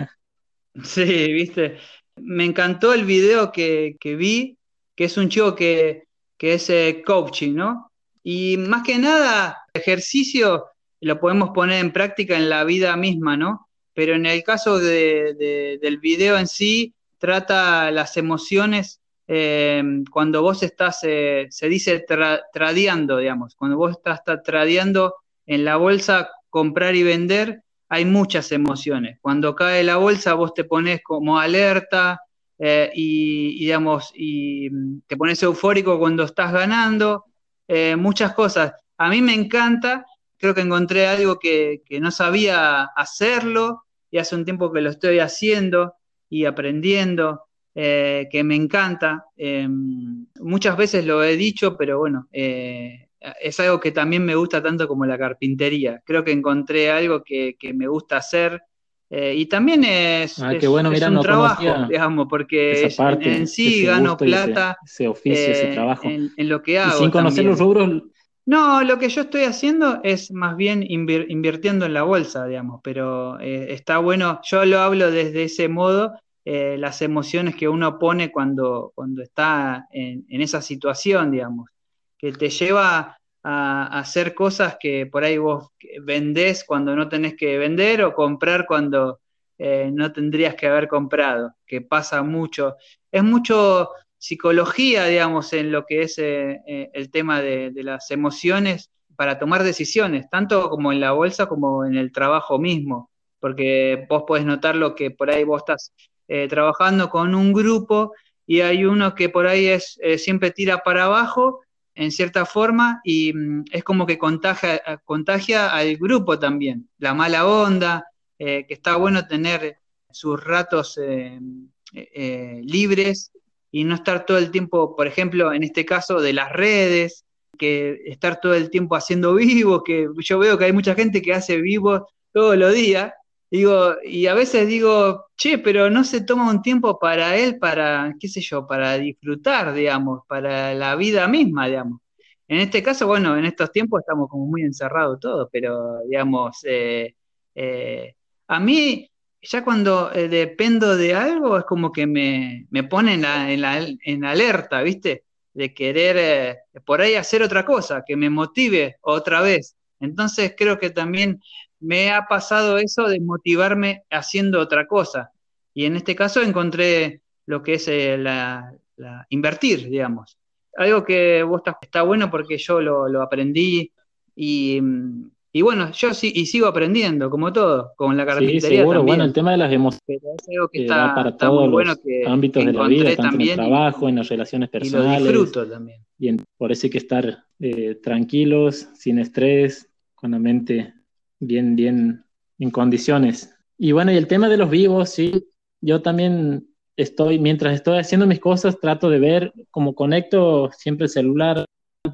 Sí, viste. Me encantó el video que, que vi, que es un chico que, que es eh, coaching, ¿no? Y más que nada, ejercicio lo podemos poner en práctica en la vida misma, ¿no? Pero en el caso de- de- del video en sí, trata las emociones eh, cuando vos estás, eh, se dice tra- tradeando, digamos, cuando vos estás, estás tradeando en la bolsa, comprar y vender hay muchas emociones. Cuando cae la bolsa, vos te pones como alerta, eh, y, y, digamos, y mm, te pones eufórico cuando estás ganando, eh, muchas cosas. A mí me encanta, creo que encontré algo que, que no sabía hacerlo y hace un tiempo que lo estoy haciendo y aprendiendo, eh, que me encanta. Eh, muchas veces lo he dicho, pero bueno, eh, es algo que también me gusta tanto como la carpintería. Creo que encontré algo que, que me gusta hacer, eh, y también es, Ah, qué es, bueno, es mira, un no trabajo, conocía digamos, porque esa es- en, en parte, sí ese gano gusto y ese, plata, ese oficio, ese eh, trabajo. en, en lo que Y sin hago conocer los también. rubros, No, lo que yo estoy haciendo es más bien invir- invirtiendo en la bolsa, digamos, pero eh, está bueno, yo lo hablo desde ese modo, eh, las emociones que uno pone cuando, cuando está en, en esa situación, digamos, que te lleva a, a hacer cosas que por ahí vos vendés cuando no tenés que vender o comprar cuando eh, no tendrías que haber comprado, que pasa mucho. Es mucho psicología, digamos, en lo que es eh, eh, el tema de, de las emociones para tomar decisiones, tanto como en la bolsa como en el trabajo mismo, porque vos podés notar lo que por ahí vos estás eh, trabajando con un grupo y hay uno que por ahí es eh, siempre tira para abajo en cierta forma y mm, es como que contagia, contagia al grupo también, la mala onda, eh, que está bueno tener sus ratos eh, eh, eh, libres y no estar todo el tiempo, por ejemplo, en este caso de las redes, que estar todo el tiempo haciendo vivos, que yo veo que hay mucha gente que hace vivos todos los días, digo, y a veces digo, che, pero no se toma un tiempo para él, para, qué sé yo, para disfrutar, digamos, para la vida misma, digamos. En este caso, bueno, en estos tiempos estamos como muy encerrados todos, pero digamos, eh, eh, a mí ya cuando eh, dependo de algo es como que me, me pone en, la, en, la, en alerta, ¿viste? De querer eh, por ahí hacer otra cosa, que me motive otra vez. Entonces creo que también me ha pasado eso de motivarme haciendo otra cosa. Y en este caso encontré lo que es eh, la, la, invertir, digamos. Algo que vos está, está bueno porque yo lo, lo aprendí y, y, bueno, yo sí, y sigo aprendiendo, como todo, con la sí, carpintería seguro. Bueno, el también. tema de las emociones Pero es algo que eh, va está, para está muy todos bueno los que, que ámbitos de la vida, encontré tanto en el también y, trabajo, en las relaciones y lo personales, disfruto también. y en- por eso hay que estar eh, tranquilos, sin estrés, con la mente bien, bien en condiciones. Y bueno, y el tema de los vivos, sí, yo también estoy, mientras estoy haciendo mis cosas, trato de ver cómo conecto siempre el celular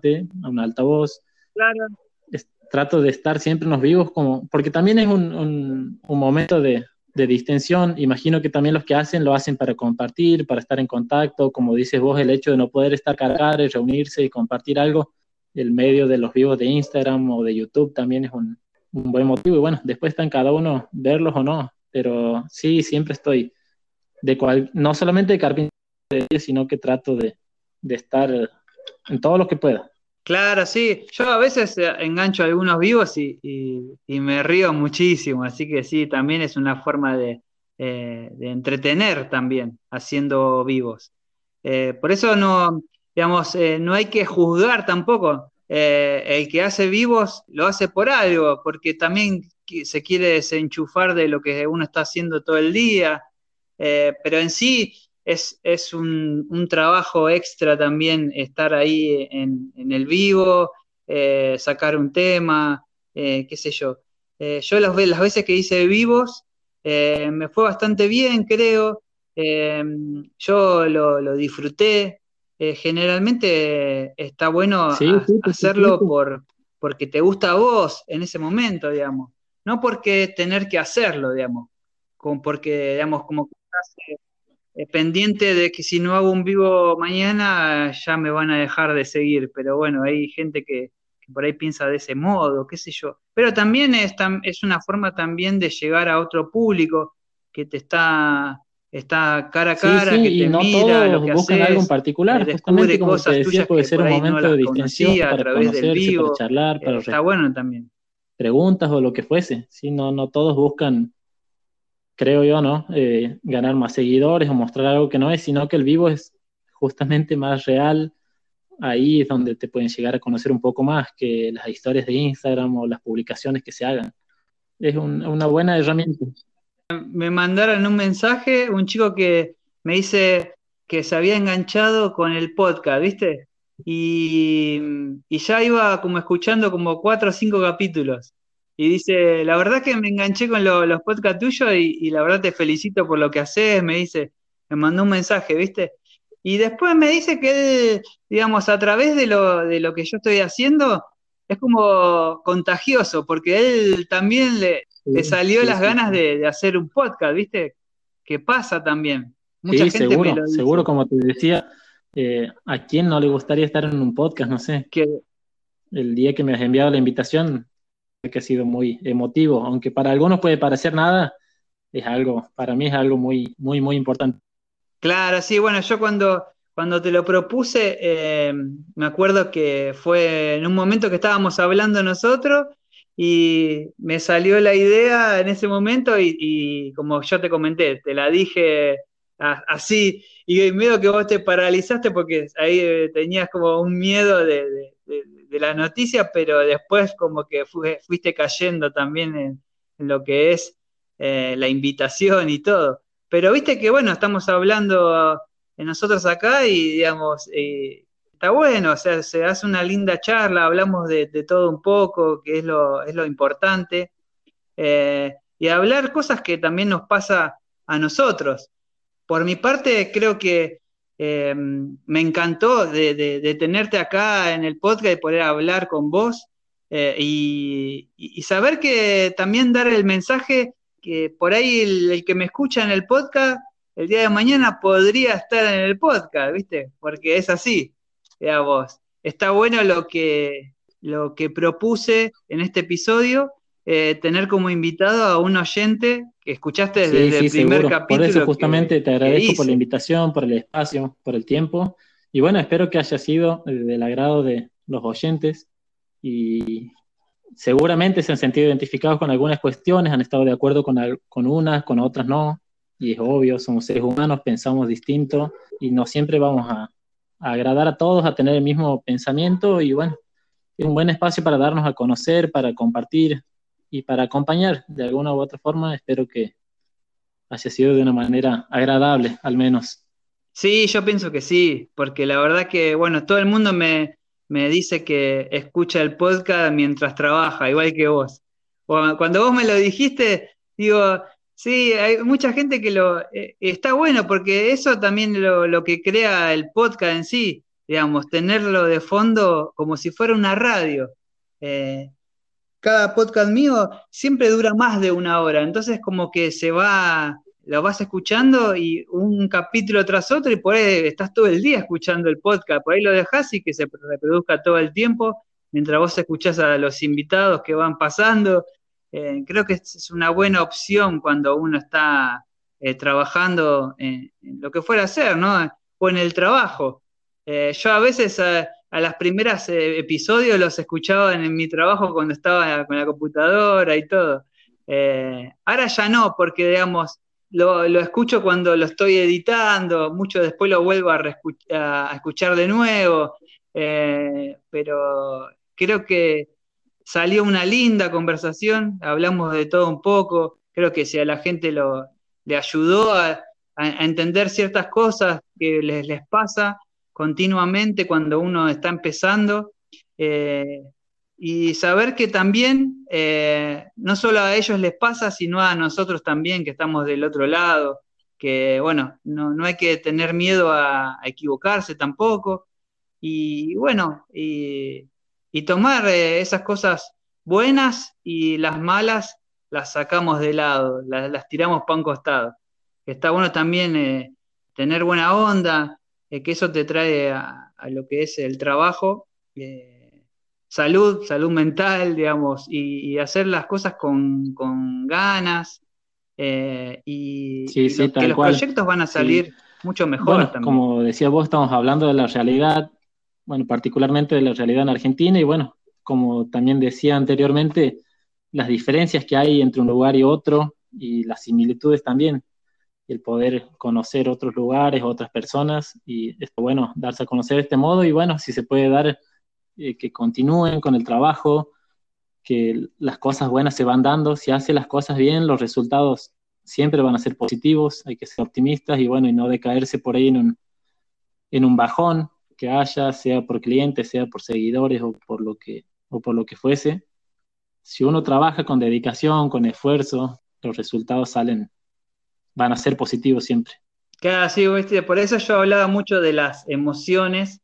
a un altavoz, Claro. es- trato de estar siempre en los vivos, como, porque también es un, un, un momento de, de distensión. Imagino que también los que hacen lo hacen para compartir, para estar en contacto, como dices vos, el hecho de no poder estar cara a cara y reunirse y compartir algo, el medio de los vivos de Instagram o de YouTube también es un, un buen motivo. Y bueno, después está en cada uno verlos o no, pero sí, siempre estoy, de cual, no solamente de carpintería, sino que trato de, de estar en todo lo que pueda. Claro, sí. Yo a veces eh, engancho algunos vivos y, y- y me río muchísimo, así que sí, también es una forma de, eh, de entretener también haciendo vivos. Eh, por eso no, digamos, eh, no hay que juzgar tampoco. Eh, el que hace vivos lo hace por algo, porque también qui- se quiere desenchufar de lo que uno está haciendo todo el día. Eh, pero en sí es, es un, un trabajo extra también estar ahí en, en el vivo, eh, sacar un tema, eh, qué sé yo. Eh, yo las, ve- las veces que hice vivos eh, me fue bastante bien, creo. Eh, yo lo, lo disfruté. Eh, generalmente está bueno Sí, ha- sí, por hacerlo supuesto. por, porque te gusta a vos en ese momento, digamos. No porque tener que hacerlo, digamos. Con, porque, digamos, como que estás eh, pendiente de que si no hago un vivo mañana ya me van a dejar de seguir, pero bueno, hay gente que, que por ahí piensa de ese modo, qué sé yo. Pero también es, tam- es una forma también de llegar a otro público que te está, está cara a Sí, cara, que sí, y te no mira lo todos que buscan algo en haces, eh, particular, justamente descubre como te cosas decía, tuyas puede que ser por un ahí no momento de las distensión conocía a para través del conocerse, para vivo. charlar, para Eh, responder está bueno también. preguntas o lo que fuese. Sí, no, no todos buscan, creo yo, ¿no? Eh, ganar más seguidores o mostrar algo que no es, sino que el vivo es justamente más real. Ahí es donde te pueden llegar a conocer un poco más que las historias de Instagram o las publicaciones que se hagan. Es un- una buena herramienta. Me mandaron un mensaje, un chico que me dice que se había enganchado con el podcast, ¿viste? Y, y ya iba como escuchando como cuatro o cinco capítulos. Y dice, la verdad que me enganché con lo- los podcasts tuyos y, y la verdad te felicito por lo que haces, me dice, me mandó un mensaje, ¿viste? Y después me dice que él, digamos, a través de lo, de lo que yo estoy haciendo, es como contagioso, porque él también le, le Sí, salió sí, las sí, ganas sí. de, de hacer un podcast, ¿viste? Que pasa también. Mucha Sí, gente me seguro, lo seguro, dice, como te decía, eh, ¿a quién no le gustaría estar en un podcast? No sé, que el día que me has enviado la invitación, creo que ha sido muy emotivo, aunque para algunos puede parecer nada, es algo, para mí es algo muy, muy, muy importante. claro, sí, bueno, yo cuando, cuando te lo propuse, eh, me acuerdo que fue en un momento que estábamos hablando nosotros y me salió la idea en ese momento y, y como yo te comenté, te la dije a- así y medio que vos te paralizaste porque ahí eh, tenías como un miedo de, de, de- de la noticia, pero después como que fue- fuiste cayendo también en, en lo que es eh, la invitación y todo. Pero viste que, bueno, estamos hablando de nosotros acá y, digamos, eh, está bueno, o sea, se hace una linda charla, hablamos de, de todo un poco, que es lo, es lo importante, eh, y hablar cosas que también nos pasa a nosotros. Por mi parte, creo que eh, me encantó de, de- de tenerte acá en el podcast y poder hablar con vos eh, y, y saber que también dar el mensaje que por ahí el, el que me escucha en el podcast el día de mañana podría estar en el podcast, ¿viste? Porque es así, digamos. Está bueno lo que, lo que propuse en este episodio, eh, tener como invitado a un oyente que escuchaste Sí, desde el sí, primer seguro. Por eso capítulo que, justamente te que agradezco por la hice. invitación, por el espacio, por el tiempo. Y bueno, espero que haya sido eh, del agrado de los oyentes y seguramente se han sentido identificados con algunas cuestiones, han estado de acuerdo con, al- con unas, con otras no. Y es obvio, somos seres humanos, pensamos distinto y no siempre vamos a, a agradar a todos, a tener el mismo pensamiento. Y bueno, es un buen espacio para darnos a conocer, para compartir y para acompañar de alguna u otra forma. Espero que haya sido de una manera agradable, al menos. Sí, yo pienso que sí, porque la verdad que, bueno, todo el mundo me, me dice que escucha el podcast mientras trabaja, igual que vos. Bueno, cuando vos me lo dijiste, digo, sí, hay mucha gente que lo... eh, está bueno porque eso también lo, lo que crea el podcast en sí, digamos, tenerlo de fondo como si fuera una radio. Eh, cada podcast mío siempre dura más de una hora, entonces como que se va, lo vas escuchando y un capítulo tras otro y por ahí estás todo el día escuchando el podcast, por ahí lo dejás y que se reproduzca todo el tiempo mientras vos escuchás a los invitados que van pasando. Eh, creo que es una buena opción cuando uno está eh, trabajando en, en lo que fuera a hacer, ¿no? O en el trabajo. Eh, yo a veces... Eh, a las primeras eh, episodios los escuchaba en, en, mi trabajo cuando estaba con la computadora y todo. Eh, ahora ya no, porque digamos, lo, lo, escucho cuando lo estoy editando, mucho después lo vuelvo a, a escuchar de nuevo, eh, pero creo que salió una linda conversación, hablamos de todo un poco, creo que si a la gente lo, le ayudó a, a, a entender ciertas cosas que les, les pasa, continuamente cuando uno está empezando eh, y saber que también eh, no solo a ellos les pasa, sino a nosotros también que estamos del otro lado, que bueno, no, no hay que tener miedo a, a equivocarse tampoco y bueno, y, y tomar eh, esas cosas buenas y las malas las sacamos de lado, las, las tiramos para un costado. Está bueno también eh, tener buena onda, eh, que eso te trae a, a, lo que es el trabajo, eh, salud, salud mental, digamos, y, y hacer las cosas con, con ganas, eh, y, Sí, y sí, lo, que tal los cual. proyectos van a Sí. salir mucho mejor Bueno, también. como decía vos, estamos hablando de la realidad, bueno, particularmente de la realidad en Argentina y bueno, como también decía anteriormente, las diferencias que hay entre un lugar y otro y las similitudes también, el poder conocer otros lugares, otras personas y es bueno darse a conocer de este modo y bueno, si se puede dar, eh, que continúen con el trabajo, que las cosas buenas se van dando, si hace las cosas bien, los resultados siempre van a ser positivos, hay que ser optimistas y bueno, y no decaerse por ahí en un, en un bajón que haya, sea por clientes, sea por seguidores o por lo que, o por lo que fuese. Si uno trabaja con dedicación, con esfuerzo, los resultados salen, van a ser positivos siempre. Claro, sí, ¿viste? Por eso yo hablaba mucho de las emociones,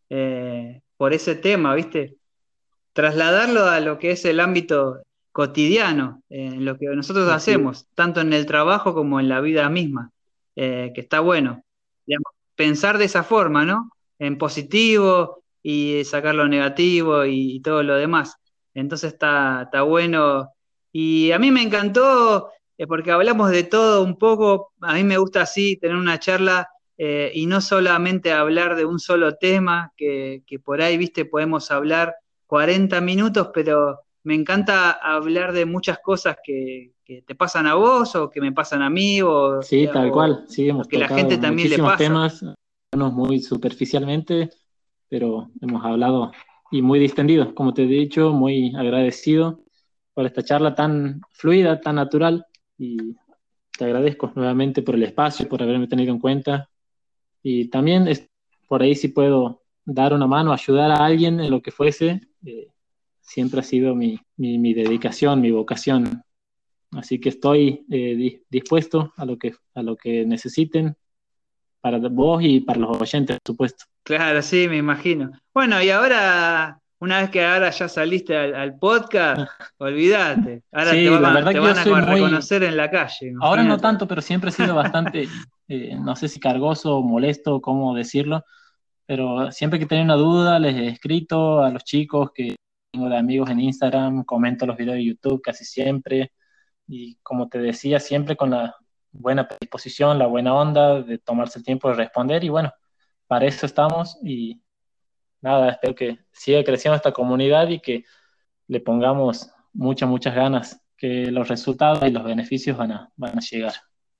eh, por ese tema, ¿viste? Trasladarlo a lo que es el ámbito cotidiano, eh, en lo que nosotros Así es. hacemos, tanto en el trabajo como en la vida misma, eh, que está bueno. Digamos, pensar de esa forma, ¿no? En positivo y sacar lo negativo y, y todo lo demás. Entonces está, está bueno. Y a mí me encantó, eh, porque hablamos de todo un poco. A mí me gusta así tener una charla, eh, y no solamente hablar de un solo tema, que, que por ahí, viste, podemos hablar cuarenta minutos, pero me encanta hablar de muchas cosas que, que te pasan a vos o que me pasan a mí o, Sí, eh, tal o, cual, sí, o hemos que la gente tocado también le muchísimos pasa. temas, unos muy superficialmente, pero hemos hablado y muy distendido, como te he dicho, muy agradecido por esta charla tan fluida, tan natural, y te agradezco nuevamente por el espacio, por haberme tenido en cuenta, y también es, por ahí si puedo dar una mano, ayudar a alguien en lo que fuese, eh, siempre ha sido mi, mi, mi dedicación, mi vocación. Así que estoy eh, di- dispuesto a lo que, a lo que necesiten para vos y para los oyentes, por supuesto. Claro, sí, me imagino. Bueno, y ahora, una vez que ahora ya saliste al, al podcast, olvídate. Ahora te Sí, la van, verdad te que yo van soy a muy, reconocer en la calle, ahora no imagínate. tanto, pero siempre he sido bastante, eh, no sé si cargoso o molesto, cómo decirlo, pero siempre que tengo una duda les he escrito a los chicos que tengo de amigos en Instagram, comento los videos de YouTube casi siempre, y como te decía, siempre con la buena predisposición, la buena onda de tomarse el tiempo de responder, y bueno, para eso estamos, y nada, espero que siga creciendo esta comunidad y que le pongamos muchas, muchas ganas, que los resultados y los beneficios van a, van a llegar.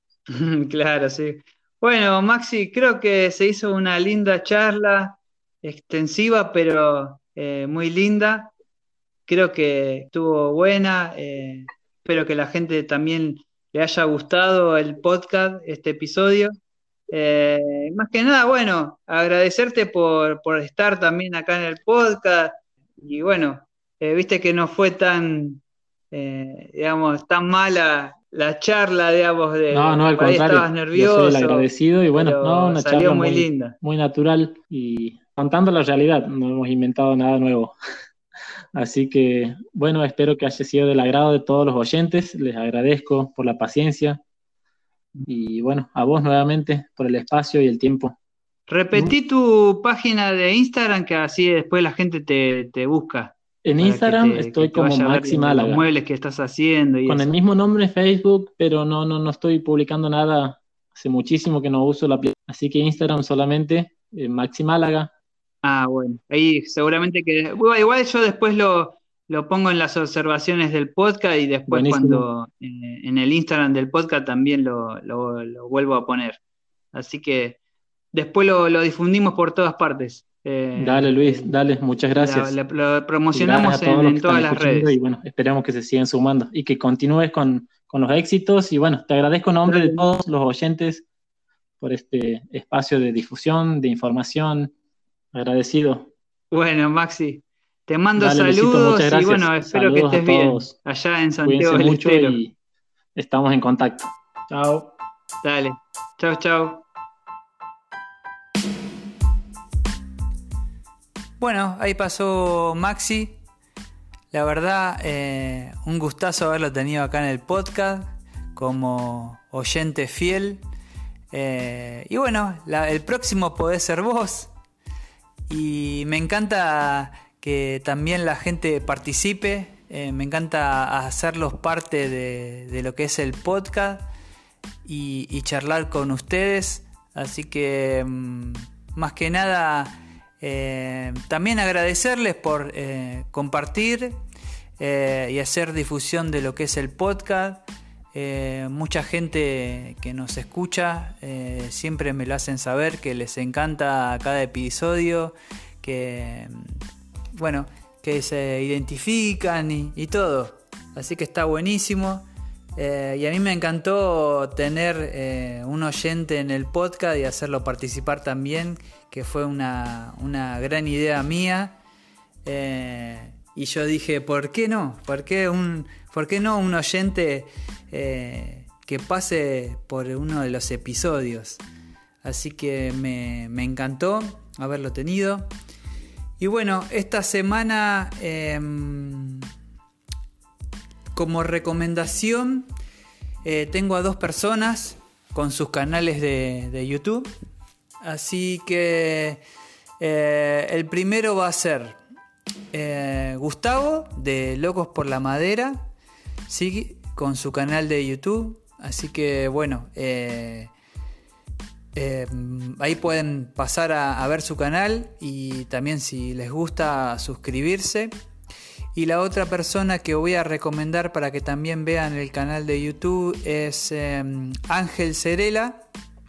Claro, sí. Bueno, Maxi, creo que se hizo una linda charla, extensiva, pero eh, muy linda. Creo que estuvo buena. Eh, espero que la gente también le haya gustado el podcast, este episodio. Eh, más que nada, bueno, agradecerte por, por estar también acá en el podcast. Y bueno, eh, viste que no fue tan, eh, digamos, tan mala la charla, digamos, No, de, no, al por ahí estabas contrario, yo soy el nervioso, agradecido y bueno, no, pero una salió charla muy muy, linda. muy natural y contando la realidad, no hemos inventado nada nuevo. Así que bueno, espero que haya sido del agrado de todos los oyentes, les agradezco por la paciencia y bueno, a vos nuevamente por el espacio y el tiempo. Repetí tu página de Instagram, que así después la gente te, te busca En para que Instagram te, que estoy te como vaya a ver Maxi lo- los Málaga, muebles que estás haciendo y con el eso. mismo nombre en Facebook, pero no, no, no estoy publicando nada, hace muchísimo que no uso la aplicación, así que Instagram solamente eh, Maxi Málaga. Ah, bueno. Ahí seguramente que... Bueno, igual yo después lo, lo pongo en las observaciones del podcast y después Buenísimo. cuando eh, en el Instagram del podcast también lo, lo, lo vuelvo a poner. Así que después lo, lo difundimos por todas partes. Dale, Eh, Luis, el- dale, muchas la- gracias. la- lo Y gracias promocionamos a todos en, los que en están todas las escuchando y redes. bueno, esperemos que se sigan sumando y que continúes con, con los éxitos. Y bueno, te agradezco en nombre de Dale. todos los oyentes por este espacio de difusión, de información. Agradecido. Bueno, Maxi, te mando Dale, Luisito, muchas saludos y gracias. bueno, espero que Saludos a estés bien todos. allá en Santiago Cuídense del mucho Estero. y estamos en contacto. Chao. Dale, chau, chau. Bueno, ahí pasó Maxi. La verdad, eh, un gustazo haberlo tenido acá en el podcast como oyente fiel. Eh, y bueno, la- el próximo podés ser vos. Y me encanta que también la gente participe. Eh, me encanta hacerlos parte de, de lo que es el podcast y, y charlar con ustedes. Así que, mm, más que nada, eh, también agradecerles por eh, compartir eh, y hacer difusión de lo que es el podcast. Eh, mucha gente que nos escucha eh, siempre me lo hacen saber que les encanta cada episodio, que bueno, que se identifican y, y todo. Así que está buenísimo. Eh, y a mí me encantó tener eh, un oyente en el podcast y hacerlo participar también, que fue una, una gran idea mía. Eh, y yo dije, ¿por qué no? ¿Por qué, un, ¿por qué no un oyente eh, que pase por uno de los episodios? Así que me, me encantó haberlo tenido. Y bueno, esta semana, eh, como recomendación, eh, tengo a dos personas con sus canales de, de YouTube. Así que eh, el primero va a ser eh, Gustavo, de Locos por la Madera, ¿sí? Con su canal de YouTube. Así que bueno, eh, eh, ahí pueden pasar a, a ver su canal y también, si les gusta, suscribirse. Y la otra persona que voy a recomendar para que también vean el canal de YouTube es eh, Ángel Cerela,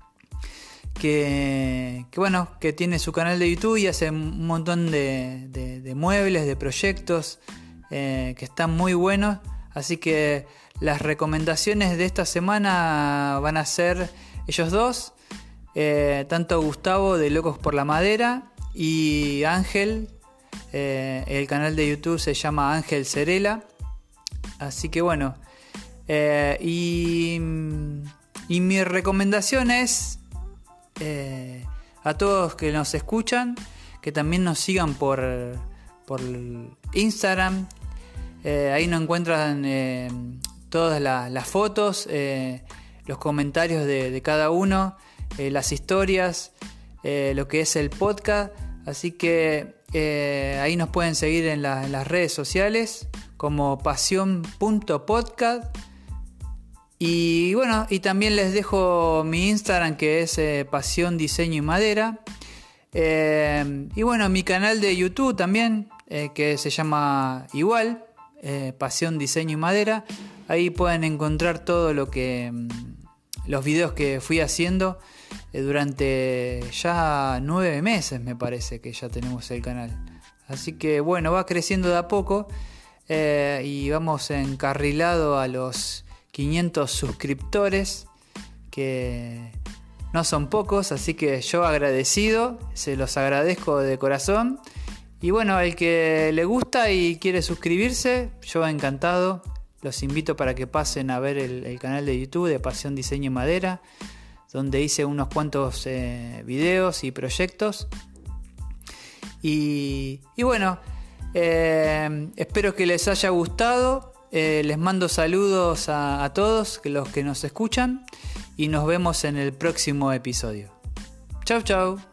que, que bueno, que tiene su canal de YouTube y hace un montón de, de, de muebles, de proyectos eh, que están muy buenos. Así que las recomendaciones de esta semana van a ser ellos dos, eh, tanto Gustavo de Locos por la Madera y Ángel. Eh, el canal de YouTube se llama Ángel Cerela. Así que bueno, eh, y, y mi recomendación es eh, a todos que nos escuchan, que también nos sigan por, por Instagram. Eh, ahí nos encuentran eh, todas la, las fotos, eh, los comentarios de, de cada uno, eh, las historias, eh, lo que es el podcast. Así que eh, ahí nos pueden seguir en, la, en las redes sociales como pasión punto podcast. Y bueno, y también les dejo mi Instagram, que es eh, Pasión Diseño y Madera. Eh, y bueno, mi canal de YouTube también, eh, que se llama igual, eh, Pasión Diseño y Madera. Ahí pueden encontrar todo lo que los videos que fui haciendo eh, durante ya nueve meses, me parece que ya tenemos el canal. Así que bueno, va creciendo de a poco eh, y vamos encarrilado a los quinientos suscriptores, que no son pocos, así que yo agradecido, se los agradezco de corazón. Y bueno, el que le gusta y quiere suscribirse, yo encantado. Los invito para que pasen a ver el, el canal de YouTube de Pasión Diseño y Madera, donde hice unos cuantos eh, videos y proyectos. Y, y bueno, eh, espero que les haya gustado. Eh, les mando saludos a, a todos los que nos escuchan y nos vemos en el próximo episodio. Chau, chau.